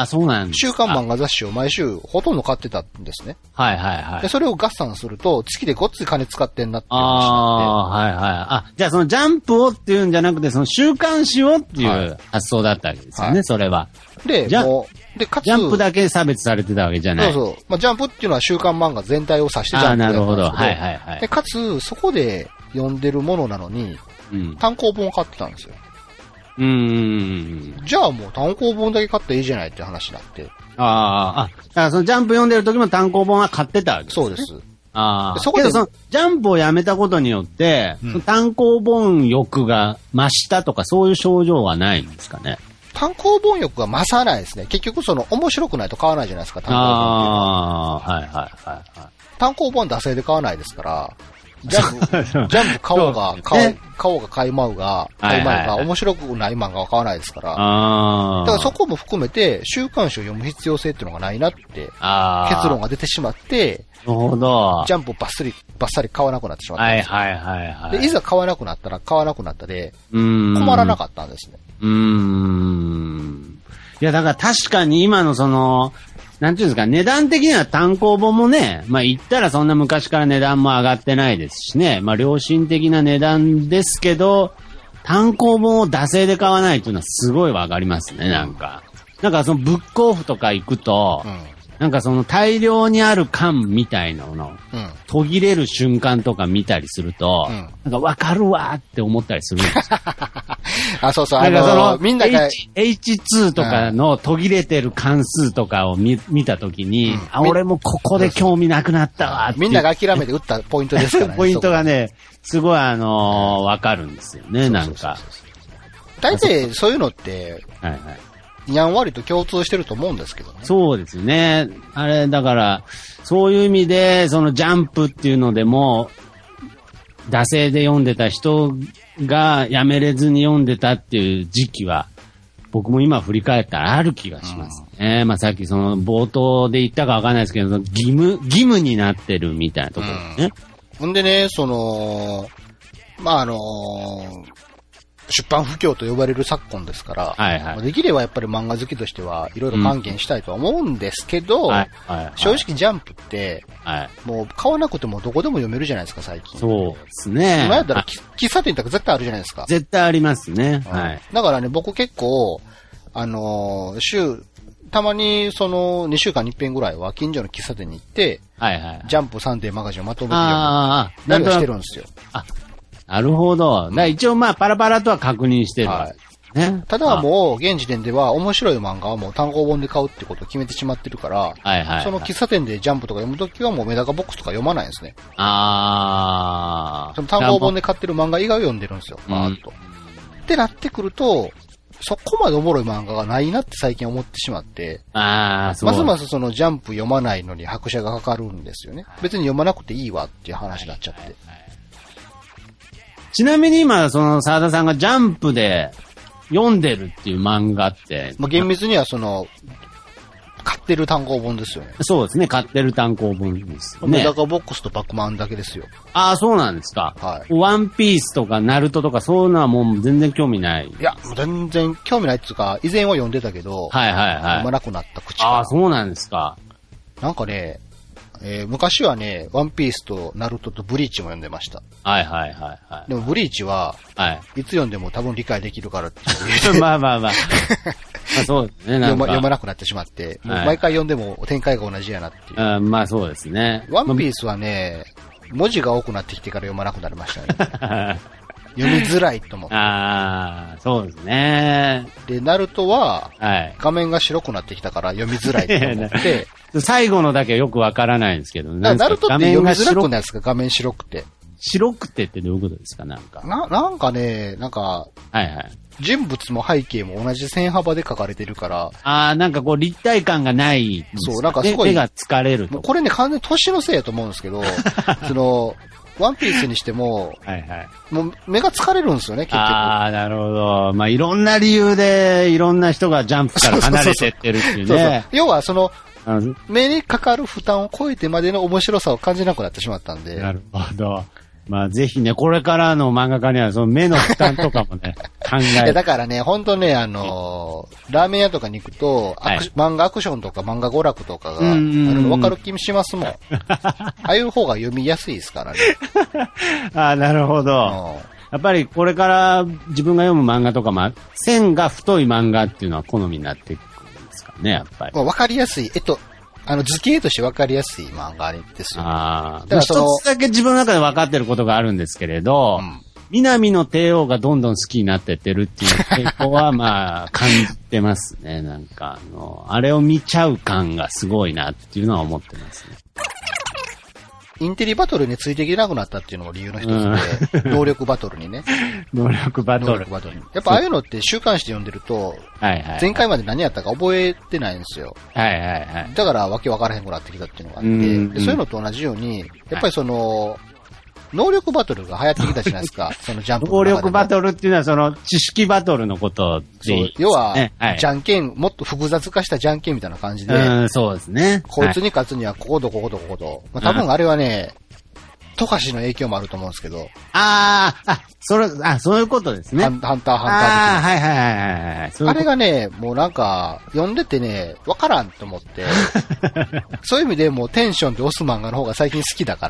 そうなんです。 週刊漫画雑誌を毎週ほとんど買ってたんですね。で、それを合算すると、月でごっつい金使ってんなっていう話になって。 じゃあそのジャンプをっていうんじゃなくて、その週刊誌をっていう発想だったわけですよね、それは。 で、かつ、 ジャンプだけ差別されてたわけじゃない。 まあ、ジャンプっていうのは週刊漫画全体を指してジャンプなるほど。 で、かつ、そこで、 読んでるものなのに、単行本を買ってたんですよ。じゃあもう単行本だけ買っていいじゃないって話になって。 だからそのジャンプ読んでる時も単行本は買ってたわけですね。 そうです。 そこでそのジャンプをやめたことによって、その単行本欲が増したとかそういう症状はないんですかね。 単行本欲が増さないですね。結局その面白くないと買わないじゃないですか、単行本っていうのは。単行本惰性で買わないですから、ジャンプ買おうが買いまうが、面白くない漫画は買わないですから。だからそこも含めて、週刊誌を読む必要性っていうのがないなって、結論が出てしまって、 なるほど。 ジャンプをバッサリ買わなくなってしまったんですよ。で、いざ買わなくなったら買わなくなったで、困らなかったんですね。 いや、だから確かに今のその、なんていうんですか、値段的には単行本もね、まあ言ったらそんな昔から値段も上がってないですしね、まあ良心的な値段ですけど、単行本を惰性で買わないっていうのはすごいわかりますね、なんか。なんかそのブックオフとか行くと、なんかその大量にある缶みたいなの、途切れる瞬間とか見たりすると、なんかわかるわーって思ったりするんですよ。 そうそう、 なんかその、みんなが H2 とかの途切れてる関数とかを見たときに、俺もここで興味なくなったわーって。 みんなが諦めて打ったポイントですからね。 ポイントがね、すごいわかるんですよね、なんか。 大体そういうのって、やんわりと共通してると思うんですけどね。 そうですよね。あれ、だから、そういう意味で、そのジャンプっていうのでも、惰性で読んでた人がやめれずに読んでたっていう時期は、僕も今振り返ったらある気がしますね。まあさっきその冒頭で言ったかわかんないですけど、義務になってるみたいなところね。 ほんでね、その、まあ出版不況と呼ばれる昨今ですから、できればやっぱり漫画好きとしてはいろいろ還元したいとは思うんですけど、正直ジャンプって、もう買わなくてもどこでも読めるじゃないですか、最近。 そうですね。 今やったら喫茶店とか絶対あるじゃないですか。 絶対ありますね。 だからね、僕結構、たまにその2週間に1遍ぐらいは近所の喫茶店に行って、ジャンプサンデーマガジンをまとめて読む。してるんですよ。 なるほど。一応まあパラパラとは確認してる。ね。 ただもう現時点では面白い漫画はもう単行本で買うってことを決めてしまってるから、その喫茶店でジャンプとか読むときはもうメダカボックスとか読まないんですね。その単行本で買ってる漫画以外を読んでるんですよ。ってなってくると、そこまでおもろい漫画がないなって最近思ってしまって、ますますそのジャンプ読まないのに拍車がかかるんですよね。別に読まなくていいわっていう話になっちゃって。 ちなみに今、その沢田さんがジャンプで読んでるっていう漫画って、 厳密にはその、買ってる単行本ですよね。 そうですね、買ってる単行本ですね。 メダカボックスとパックマンだけですよ。 そうなんですか。ワンピースとかナルトとかそういうのはもう全然興味ない。 いや、全然興味ないっていうか、以前は読んでたけど、読まなくなった口が。 そうなんですか。 なんかね、昔はね、ワンピースとナルトとブリーチも読んでました。でもブリーチは、いつ読んでも多分理解できるからっていう。 まあそうですね。 読まなくなってしまって、もう毎回読んでも展開が同じやなっていう。 まあそうですね。 ワンピースはね、文字が多くなってきてから読まなくなりましたね。読みづらいと思って。 そうですね。 で、ナルトは、画面が白くなってきたから読みづらいと思って、 最後のだけよくわからないんですけどね。 ナルトって読みづらくないですか、画面白くて。 白くてってどういうことですか、なんか。 なんかね、人物も背景も同じ線幅で描かれてるから。 なんかこう立体感がない。 そう、なんかすごい。 目が疲れると。 これね、完全に年のせいやと思うんですけど、その、ワンピースにしても、もう目が疲れるんですよね、結局。 なるほど。まあ、いろんな理由で、いろんな人がジャンプから離れてってるっていうね。 要は、その、目にかかる負担を超えてまでの面白さを感じなくなってしまったんで。 なるほど。まあぜひね、これからの漫画家にはその目の負担とかもね、考えて。 だからね、ほんとね、ラーメン屋とかに行くと、漫画アクションとか漫画娯楽とかが、わかる気しますもん。ああいう方が読みやすいですからね。 なるほど。やっぱりこれから自分が読む漫画とかも、線が太い漫画っていうのは好みになってくるんですかね、やっぱり。 わかりやすい。 図形として分かりやすい漫画ですよ。 だから一つだけ自分の中で分かってることがあるんですけれど、南の帝王がどんどん好きになってってるっていう傾向はまあ感じてますね。なんかあれを見ちゃう感がすごいなっていうのは思ってますね。 インテリバトルについていけなくなったっていうのも理由の一つで、能力バトルにね。 能力バトル。 やっぱああいうのって週刊誌で読んでると、前回まで何やったか覚えてないんですよ。だからわけわからへんくなってきたっていうのがあって、でそういうのと同じように、やっぱり能力バトルが流行ってきたじゃないですか。そのジャンプの中で。能力バトルっていうのはその知識バトルのことで。 要は、じゃんけん、もっと複雑化したじゃんけんみたいな感じで。 そうですね。 こいつに勝つにはこことこことここと。まあ、多分あれはね、トカシの影響もあると思うんですけど。 そういうことですね。 ハンター。あれがね、もうなんか、読んでてね、わからんと思って。そういう意味でもうテンションで押す漫画の方が最近好きだから、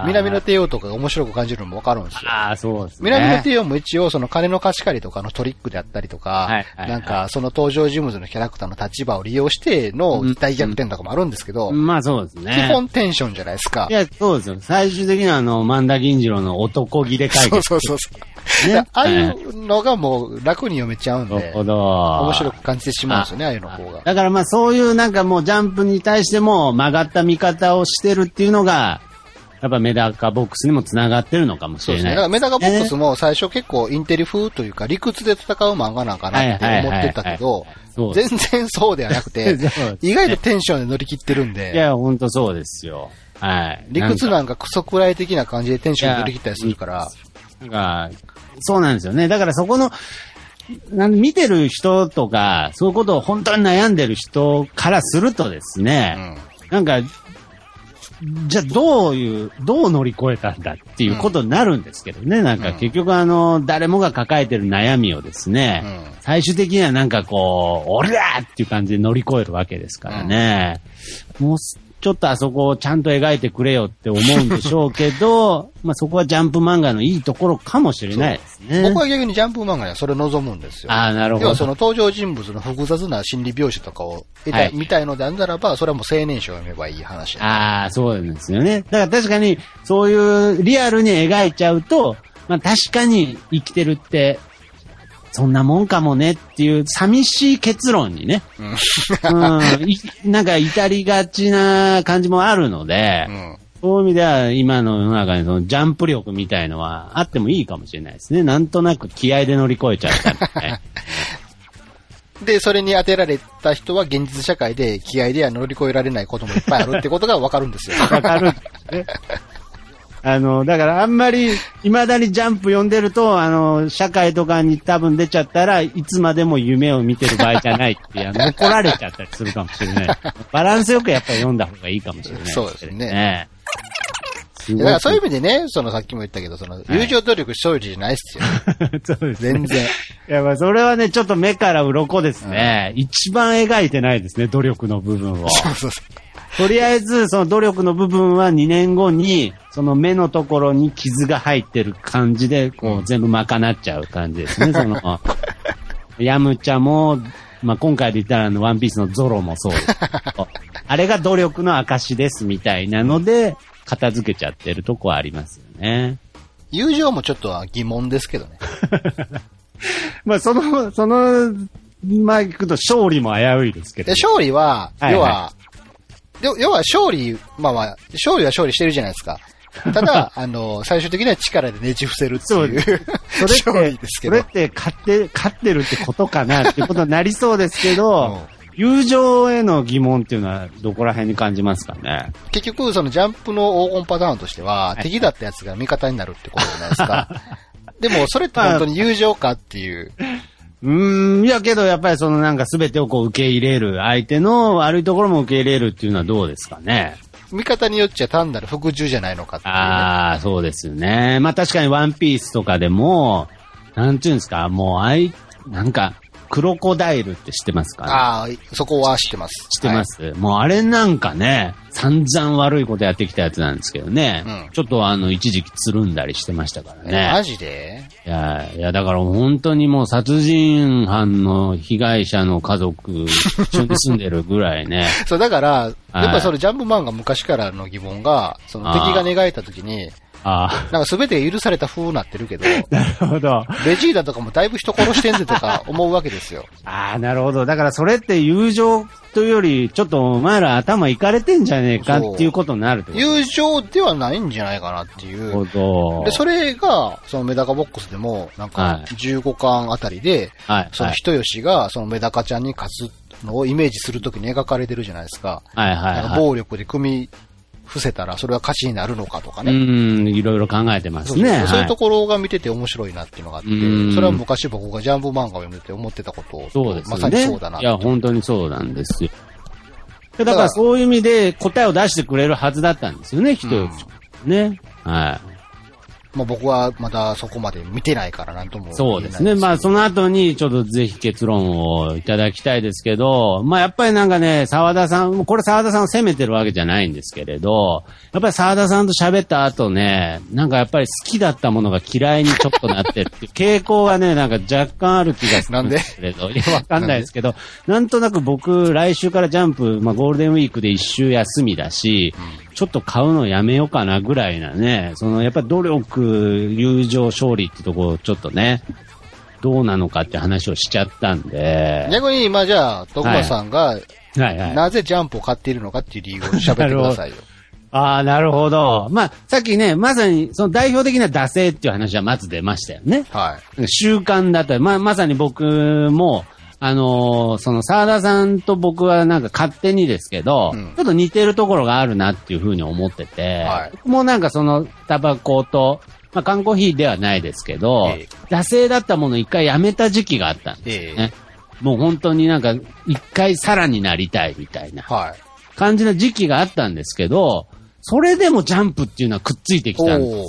南の帝王とかが面白く感じるのもわかるんですよ。 そうですね。 南の帝王も一応その金の貸し借りとかのトリックであったりとか、なんかその登場人物のキャラクターの立場を利用しての大逆転とかもあるんですけど、 まあそうですね。 基本テンションじゃないですか。 いや、そうですよ。最終的には萬田銀次郎の男気で解決。 そう。ね、ああいうのがもう楽に読めちゃうんで、面白く感じてしまうんですよね、ああいうの方が。 だからまあそういうなんかもうジャンプに対しても曲がった見方をしてるっていうのが、やっぱメダカボックスにも繋がってるのかもしれない。そうですね。だからメダカボックスも最初結構インテリ風というか理屈で戦う漫画なんかなって思ってたけど、全然そうではなくて、意外とテンションで乗り切ってるんで。 いや、ほんとそうですよ。 理屈なんかクソくらい的な感じでテンションで乗り切ったりするから。 そうなんですよね。だからそこの、見てる人とか、そういうことを本当に悩んでる人からするとですね、なんか、じゃあどう乗り越えたんだっていうことになるんですけどね。なんか結局誰もが抱えてる悩みをですね、最終的にはなんかこう、俺だっていう感じで乗り越えるわけですからね。もうちょっとあそこをちゃんと描いてくれよって思うんでしょうけど、まあそこはジャンプ漫画のいいところかもしれないですね。 僕は逆にジャンプ漫画にはそれを望むんですよ。 なるほど。 要はその登場人物の複雑な心理描写とかを見たいのであるならば、それはもう青年誌を読めばいい話。 そうなんですよね。だから確かにそういうリアルに描いちゃうと、まあ確かに生きてるって、そんなもんかもねっていう寂しい結論にね、なんか至りがちな感じもあるので、そういう意味では今の世の中にそのジャンプ力みたいのはあってもいいかもしれないですね。なんとなく気合で乗り越えちゃったんでね。 で、それに当てられた人は現実社会で気合では乗り越えられないこともいっぱいあるってことがわかるんですよ。 わかるんですね。だからあんまり、未だにジャンプ読んでると、社会とかに多分出ちゃったらいつまでも夢を見てる場合じゃないって、怒られちゃったりするかもしれない。バランスよくやっぱり読んだ方がいいかもしれないですね。 そうですね。だからそういう意味でね、さっきも言ったけど、友情努力勝利じゃないっすよ。 そうですね。 全然。 いや、まあ、それはね、ちょっと目から鱗ですね。一番描いてないですね、努力の部分を。 そう。 とりあえず、その努力の部分は2年後に、その目のところに傷が入ってる感じで、全部賄っちゃう感じですね。ヤムチャも、まあ、今回で言ったらワンピースのゾロもそうです。あれが努力の証ですみたいなので、片付けちゃってるとこはありますよね。 友情もちょっとは疑問ですけどね。 まあ、まあ、行くと勝利も危ういですけど。 勝利は、要は勝利、まあまあ、勝利は勝利してるじゃないですか。ただ、最終的には力でねじ伏せるっていう。勝利ですけど。 それって勝ってるってことかなっていうことになりそうですけど、友情への疑問っていうのはどこら辺に感じますかね。 結局、ジャンプの黄金パターンとしては、敵だったやつが味方になるってことじゃないですか。でも、それって本当に友情かっていう。 いやけどやっぱりなんか全てを受け入れる、相手の悪いところも受け入れるっていうのはどうですかね。 見方によっちゃ単なる服従じゃないのかっていう、ね。 そうですよね。まあ確かにワンピースとかでも、なんていうんですか、もうなんか、 クロコダイルって知ってますかね？ ああ、そこは知ってます。 知ってます、はい、もうあれなんかね、散々悪いことやってきたやつなんですけどね。うん、ちょっと一時期つるんだりしてましたからね。 マジで？ いや、だから本当にもう殺人犯の被害者の家族、一緒に住んでるぐらいね。 そう、だから、やっぱりそれジャンプ漫画昔からの疑問が、その敵が描いたときに、なんか全てが許された風になってるけど、 なるほど。 ベジータとかもだいぶ人殺してんでとか思うわけですよ。 なるほど。だからそれって友情というより、ちょっとお前ら頭いかれてんじゃねえかっていうことになるってこと。 友情ではないんじゃないかなっていう。なるほど。で、それが、そのメダカボックスでも、なんか15巻あたりで、その人吉がそのメダカちゃんに勝つのをイメージするときに描かれてるじゃないですか。暴力で組み伏せたらそれは勝ちになるのかとかね。 いろいろ考えてますね。 そういうところが見てて面白いなっていうのがあって、それは昔僕がジャンプ漫画を読んでて思ってたことを、 そうですね、 まさにそうだな。 いや、本当にそうなんですよ。だからそういう意味で答えを出してくれるはずだったんですよね、人よりね。はい。 まあ僕はまだそこまで見てないからなんとも。 そうですね。まあその後にちょっとぜひ結論をいただきたいですけど、まあやっぱりなんかね、沢田さん、これ沢田さんを責めてるわけじゃないんですけれど、やっぱり沢田さんと喋った後ね、なんかやっぱり好きだったものが嫌いにちょっとなってるっていう傾向がね、なんか若干ある気がするんですけれど、いやわかんないですけど、なんとなく僕来週からジャンプ、まあゴールデンウィークで一週休みだし、ちょっと買うのやめようかなぐらいなね、やっぱり努力、友情、勝利ってとこちょっとね、どうなのかって話をしちゃったんで。 逆に今じゃあ、徳間さんが、なぜジャンプを買っているのかっていう理由を喋ってくださいよ。 なるほど。まあ、さっきね、まさに、その代表的な惰性っていう話はまず出ましたよね。 はい。 習慣だったり、まさに僕も、その沢田さんと僕はなんか勝手にですけど、ちょっと似てるところがあるなっていうふうに思ってて、僕もなんかそのタバコと、まあ缶コーヒーではないですけど、惰性だったものを一回やめた時期があったんですよね。もう本当になんか一回さらになりたいみたいな感じの時期があったんですけど、それでもジャンプっていうのはくっついてきたんです。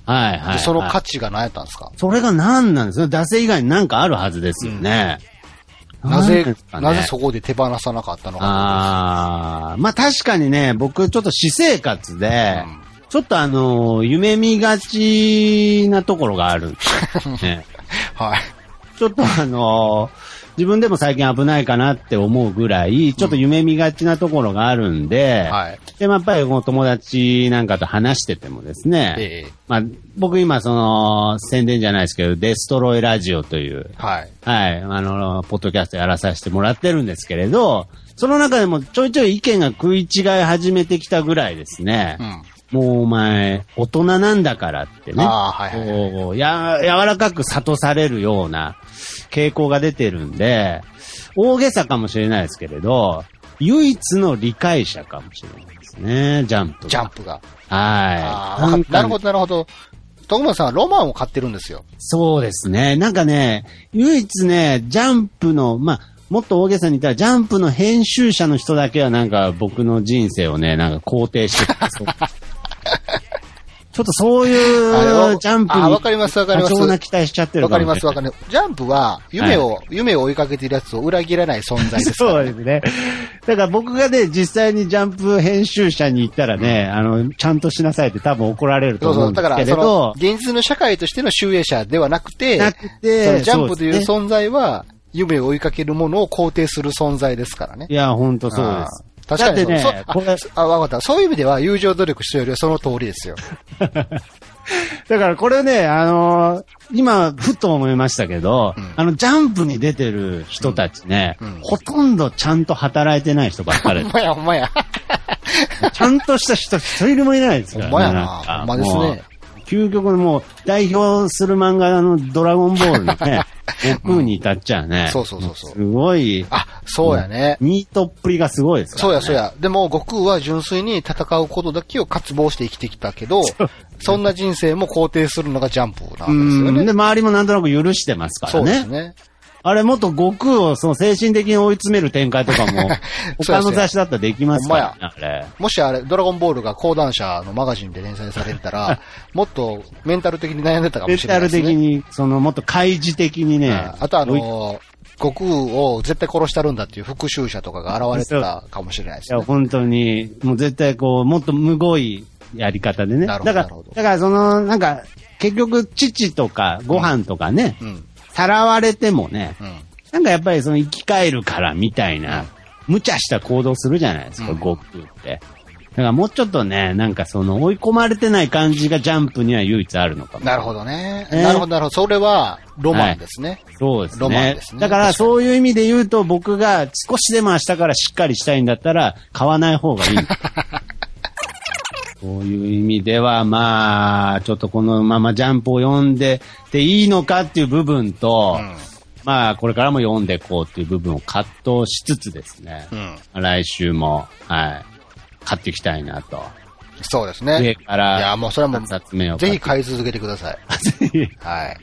はいはい。 その価値が何やったんですか？ それが何なんですか？惰性以外に何かあるはずですよね。 なぜそこで手放さなかったのか。 まあ確かにね、僕ちょっと私生活で、ちょっと夢見がちなところがあるんですよね。 はい。 ちょっと自分でも最近危ないかなって思うぐらい、ちょっと夢見がちなところがあるんで、で、まあ、やっぱりこの友達なんかと話しててもですね、まあ、僕今宣伝じゃないですけど、デストロイラジオという、ポッドキャストやらさせてもらってるんですけれど、その中でもちょいちょい意見が食い違い始めてきたぐらいですね、もうお前、大人なんだからってね、柔らかく諭されるような傾向が出てるんで、大げさかもしれないですけれど、唯一の理解者かもしれないですね、ジャンプが。 ジャンプが。 はい。 なるほど、なるほど。徳間さんはロマンを買ってるんですよ。 そうですね。なんかね、唯一ね、ジャンプの、まあ、もっと大げさに言ったら、ジャンプの編集者の人だけはなんか僕の人生をね、なんか肯定してた。ちょっとそういうジャンプにわかりますわかります。 過剰な期待しちゃってるわかりますわかります。ジャンプは夢を追いかけているやつを裏切らない存在ですから、 そうですね。だから僕がね、実際にジャンプ編集者に言ったらね、ちゃんとしなさいって多分怒られると思うんですけれど。 だから現実の社会としての集英者ではなくて、そのジャンプという存在は夢を追いかけるものを肯定する存在ですからね。 いや、本当そうです。 確かにね、わかった。そういう意味では友情努力したよりはその通りですよ。 だからこれね、今、ふと思いましたけど、ジャンプに出てる人たちね、ほとんどちゃんと働いてない人ばっかり。 ほんまや、ほんまや。 ちゃんとした人一人もいないですからね。 ほんまやな。ほんまですね。 究極のもう代表する漫画のドラゴンボールのね、悟空に至っちゃうね。 そうそうそう。 すごい。 そうやね。 ニートっぷりがすごいですからね。 そうや。でも悟空は純粋に戦うことだけを渇望して生きてきたけど、そんな人生も肯定するのがジャンプなんですよね。 で、周りもなんとなく許してますからね。 そうですね。 あれもっと悟空を精神的に追い詰める展開とかも、他の雑誌だったらできますからね、あれ。 もしあれ、ドラゴンボールが講談社のマガジンで連載されてたら、もっとメンタル的に悩んでたかもしれないですね。 メンタル的に、もっと開示的にね。 あと悟空を絶対殺したるんだっていう復讐者とかが現れてたかもしれないですね。 いや、本当に、もう絶対こう、もっとむごいやり方でね。 なるほど。 だからその、なんか、結局、父とかご飯とかね、さらわれてもね、なんかやっぱりその生き返るからみたいな、無茶した行動するじゃないですか、悟空って。だからもうちょっとね、なんかその追い込まれてない感じがジャンプには唯一あるのかも。 なるほどね。なるほど。それはロマンですね。はい、 そうですね。 ロマンですね。 だからそういう意味で言うと僕が少しでも明日からしっかりしたいんだったら買わない方がいい。そういう意味ではまあ、ちょっとこのままジャンプを読んでていいのかっていう部分と、まあこれからも読んでいこうっていう部分を葛藤しつつですね。来週も、はい。買っていきたいなと。 そうですね。 上から。 いや、もうそれはもう、ぜひ買い続けてください。はい。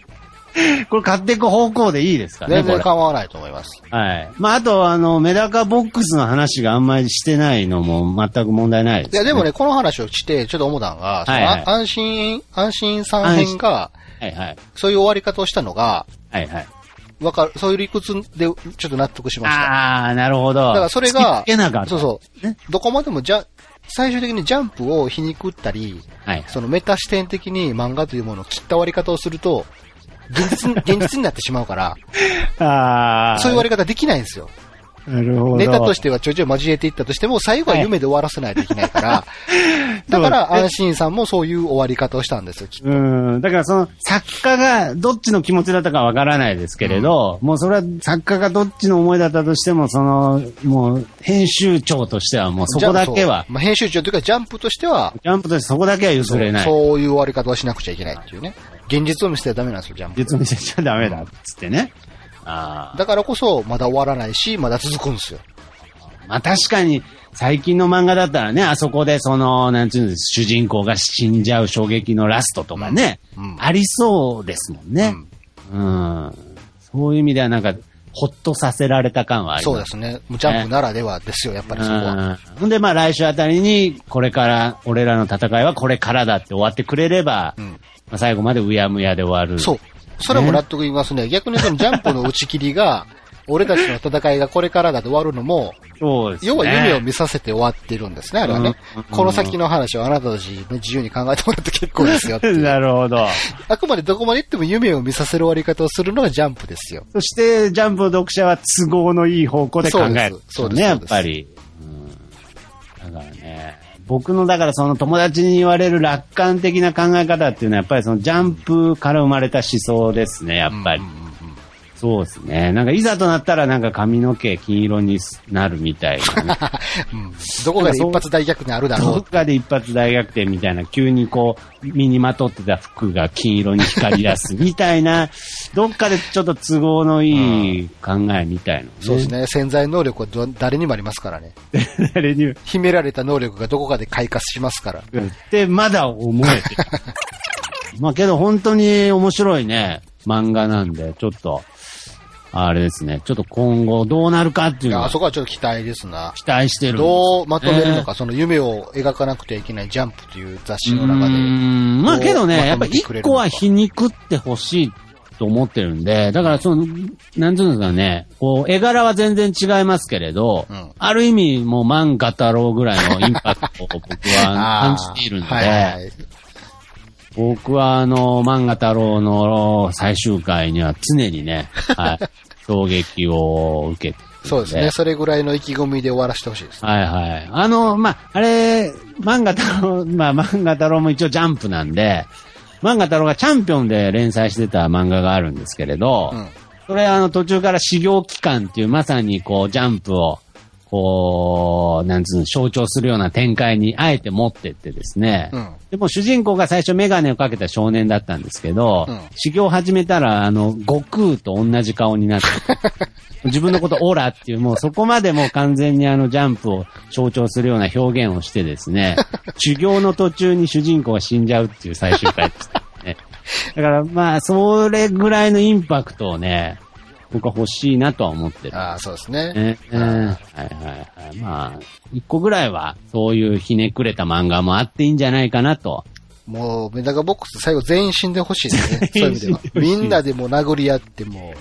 これ買っていく方向でいいですかね。 全然構わないと思います。 はい。まあ、あと、メダカボックスの話があんまりしてないのも全く問題ないです、ね。 いや、でもね、この話をして、ちょっと思ったのが、安心さん編が、はいはい。そういう終わり方をしたのが、はいはい。そういう理屈でちょっと納得しました。 ああ、なるほど。 だからそれが、 そうそう。どこまでも最終的にジャンプを皮肉ったり、はい、そのメタ視点的に漫画というものを切った終わり方をすると、現実になってしまうから、そういう終わり方できないんですよ。 なるほど。 ネタとしてはちょいちょい交えていったとしても、最後は夢で終わらせないといけないから、だから安心さんもそういう終わり方をしたんですよ、きっと。 だからその作家がどっちの気持ちだったかわからないですけれど、もうそれは作家がどっちの思いだったとしても、もう編集長としてはもうそこだけは。 まあ、編集長というかジャンプとしては、 そこだけは譲れない。 そういう終わり方をしなくちゃいけないっていうね。現実を見せちゃダメなんですよ、ジャンプ。 現実を見せちゃダメだっつってね。 だからこそ、まだ終わらないし、まだ続くんですよ。 まあ確かに、最近の漫画だったらね、あそこでなんていうんです、主人公が死んじゃう衝撃のラストとかね、ありそうですもんね。そういう意味ではなんか、ほっとさせられた感はあります。 そうですね。ジャンプならではですよ、やっぱりそこは。 ほんでまあ来週あたりに、これから、俺らの戦いはこれからだって終わってくれれば、まあ最後までうやむやで終わる。 そう。それも納得いきますね。逆にそのジャンプの打ち切りが、俺たちの戦いがこれからだと終わるのも、 そうですね。 要は夢を見させて終わってるんですね、あれはね。この先の話をあなたたちの自由に考えてもらって結構ですよって。 なるほど。 あくまでどこまで行っても夢を見させる終わり方をするのがジャンプですよ。 そして、ジャンプの読者は都合のいい方向で考える。そうですね、やっぱり。だからね。僕の、だからその友達に言われる楽観的な考え方っていうのはやっぱりそのジャンプから生まれた思想ですね、やっぱり。そうですね。なんかいざとなったらなんか髪の毛金色になるみたいな、ねどこかで一発大逆転あるだろう。 どこかで一発大逆転みたいな、急にこう、身にまとってた服が金色に光り出すみたいな、どっかでちょっと都合のいい考えみたいな、ねそうですね。潜在能力は誰にもありますからね。 誰にも。 秘められた能力がどこかで開花しますから。 で、まだ思えて。まあけど本当に面白いね、漫画なんで、ちょっと、あれですね。ちょっと今後どうなるかっていうのは。 あそこはちょっと期待ですな。 期待してるんです。 どうまとめるのか、その夢を描かなくてはいけないジャンプという雑誌の中で。 まあけどね、やっぱ一個は皮肉ってほしいと思ってるんで、だからなんていうんですかね、こう、絵柄は全然違いますけれど、ある意味もう漫画太郎ぐらいのインパクトを僕は感じているので、僕は漫画太郎の最終回には常にね、はい、衝撃を受けて。 そうですね。それぐらいの意気込みで終わらせてほしいです、ね。 はいはい。まあ、あれ、漫画太郎も一応ジャンプなんで、漫画太郎がチャンピオンで連載してた漫画があるんですけれど、それ途中から修行期間っていうまさにこうジャンプをこう、なんつうの、象徴するような展開にあえて持ってってですね。でも主人公が最初メガネをかけた少年だったんですけど、修行を始めたら、悟空と同じ顔になって、自分のことオラっていう、もうそこまでもう完全にジャンプを象徴するような表現をしてですね、修行の途中に主人公が死んじゃうっていう最終回ですね。だからまあ、それぐらいのインパクトをね、僕は欲しいなとは思ってる。 ああ、そうですね。 はいはいはい。まあ、一個ぐらいは、そういうひねくれた漫画もあっていいんじゃないかなと。 もう、メダカボックス最後全身で欲しいですね。そういう意味では。みんなでも殴り合っても、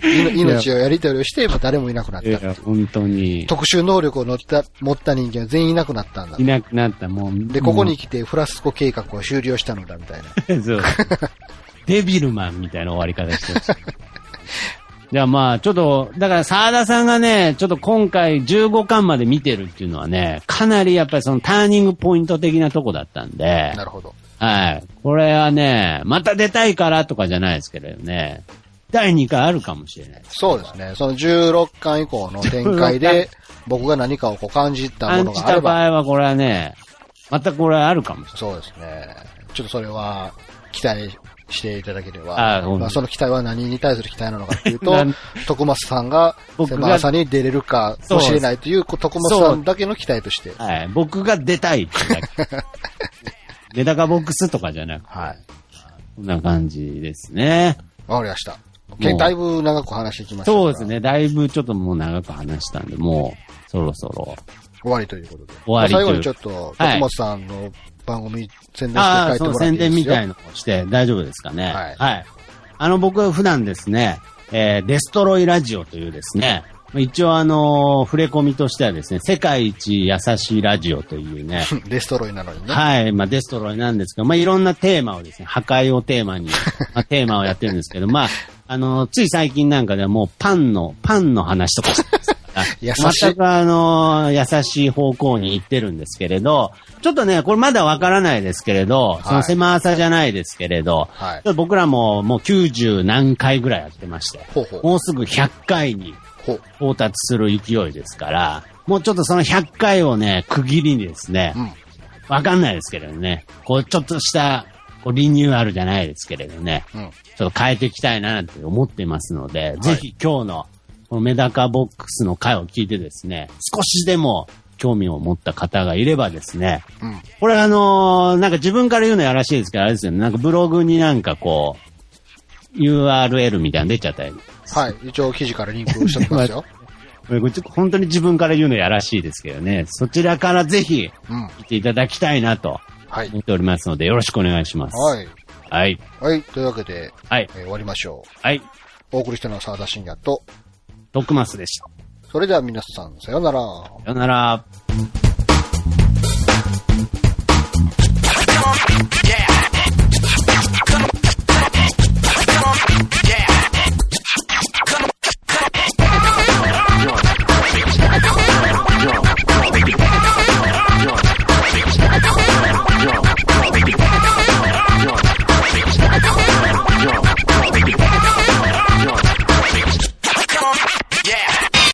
命をやり取りをして、誰もいなくなった。いや、 本当に。 特殊能力を持った人間は全員いなくなったんだ。 いなくなった、もう。 で、ここに来てフラスコ計画を終了したのだ、みたいな。 そう。デビルマンみたいな終わり方してる。じゃあまあ、ちょっと、だから沢田さんがね、ちょっと今回15巻まで見てるっていうのはね、かなりやっぱりそのターニングポイント的なとこだったんで。 なるほど。 はい。これはね、また出たいからとかじゃないですけどね。第2回あるかもしれない。 そうですね。その16巻以降の展開で、僕が何かをこう感じたものがあれば。 感じた場合はこれはね、またこれあるかもしれない。 そうですね。ちょっとそれは期待していただければ。まあ、その期待は何に対する期待なのかというと、徳松さんが狭さに出れるかもしれないという、徳松さんだけの期待として。 はい。僕が出たいってだけ。メダカボックスとかじゃなくて。はい。こんな感じですね。 わかりました。だいぶ長く話してきました。 そうですね。だいぶちょっともう長く話したんで、もう、そろそろ。 終わりということで。 終わり。 最後にちょっと、徳松さんの番組宣伝して書いてもらっていいですよ。 宣伝みたいのをして大丈夫ですかね。はい。はい。僕は普段ですね、デストロイラジオというですね、一応触れ込みとしてはですね、世界一優しいラジオというね。 デストロイなのにね。 はい。まあデストロイなんですけど、まあいろんなテーマをですね、破壊をテーマに、テーマをやってるんですけど、まあ、つい最近なんかではもうパンの話とかしてますから優しい。 全く優しい方向に行ってるんですけれど、ちょっとね、これまだわからないですけれど、その狭さじゃないですけれど、はい、僕らももう90何回ぐらいやってまして、もうすぐ100回に到達する勢いですから、もうちょっとその100回をね、区切りにですね、わかんないですけれどね、こうちょっとしたリニューアルじゃないですけれどね、ちょっと変えていきたいなって思ってますので、ぜひ今日のこのメダカボックスの回を聞いてですね、少しでも興味を持った方がいればですね、これなんか自分から言うのやらしいですけど、あれですよね、なんかブログになんかこう、URL みたいなの出ちゃったり。 はい、一応記事からリンクしておきますよ。 本当に自分から言うのやらしいですけどね、そちらからぜひ、見ていただきたいなと思っておりますので、よろしくお願いします。 はい。 はい。 はい。というわけで、 はい。 終わりましょう。 はい。 お送りしたのは沢田信也と、 徳松でした。 それでは皆さん、さようなら。 さようなら。Yeah.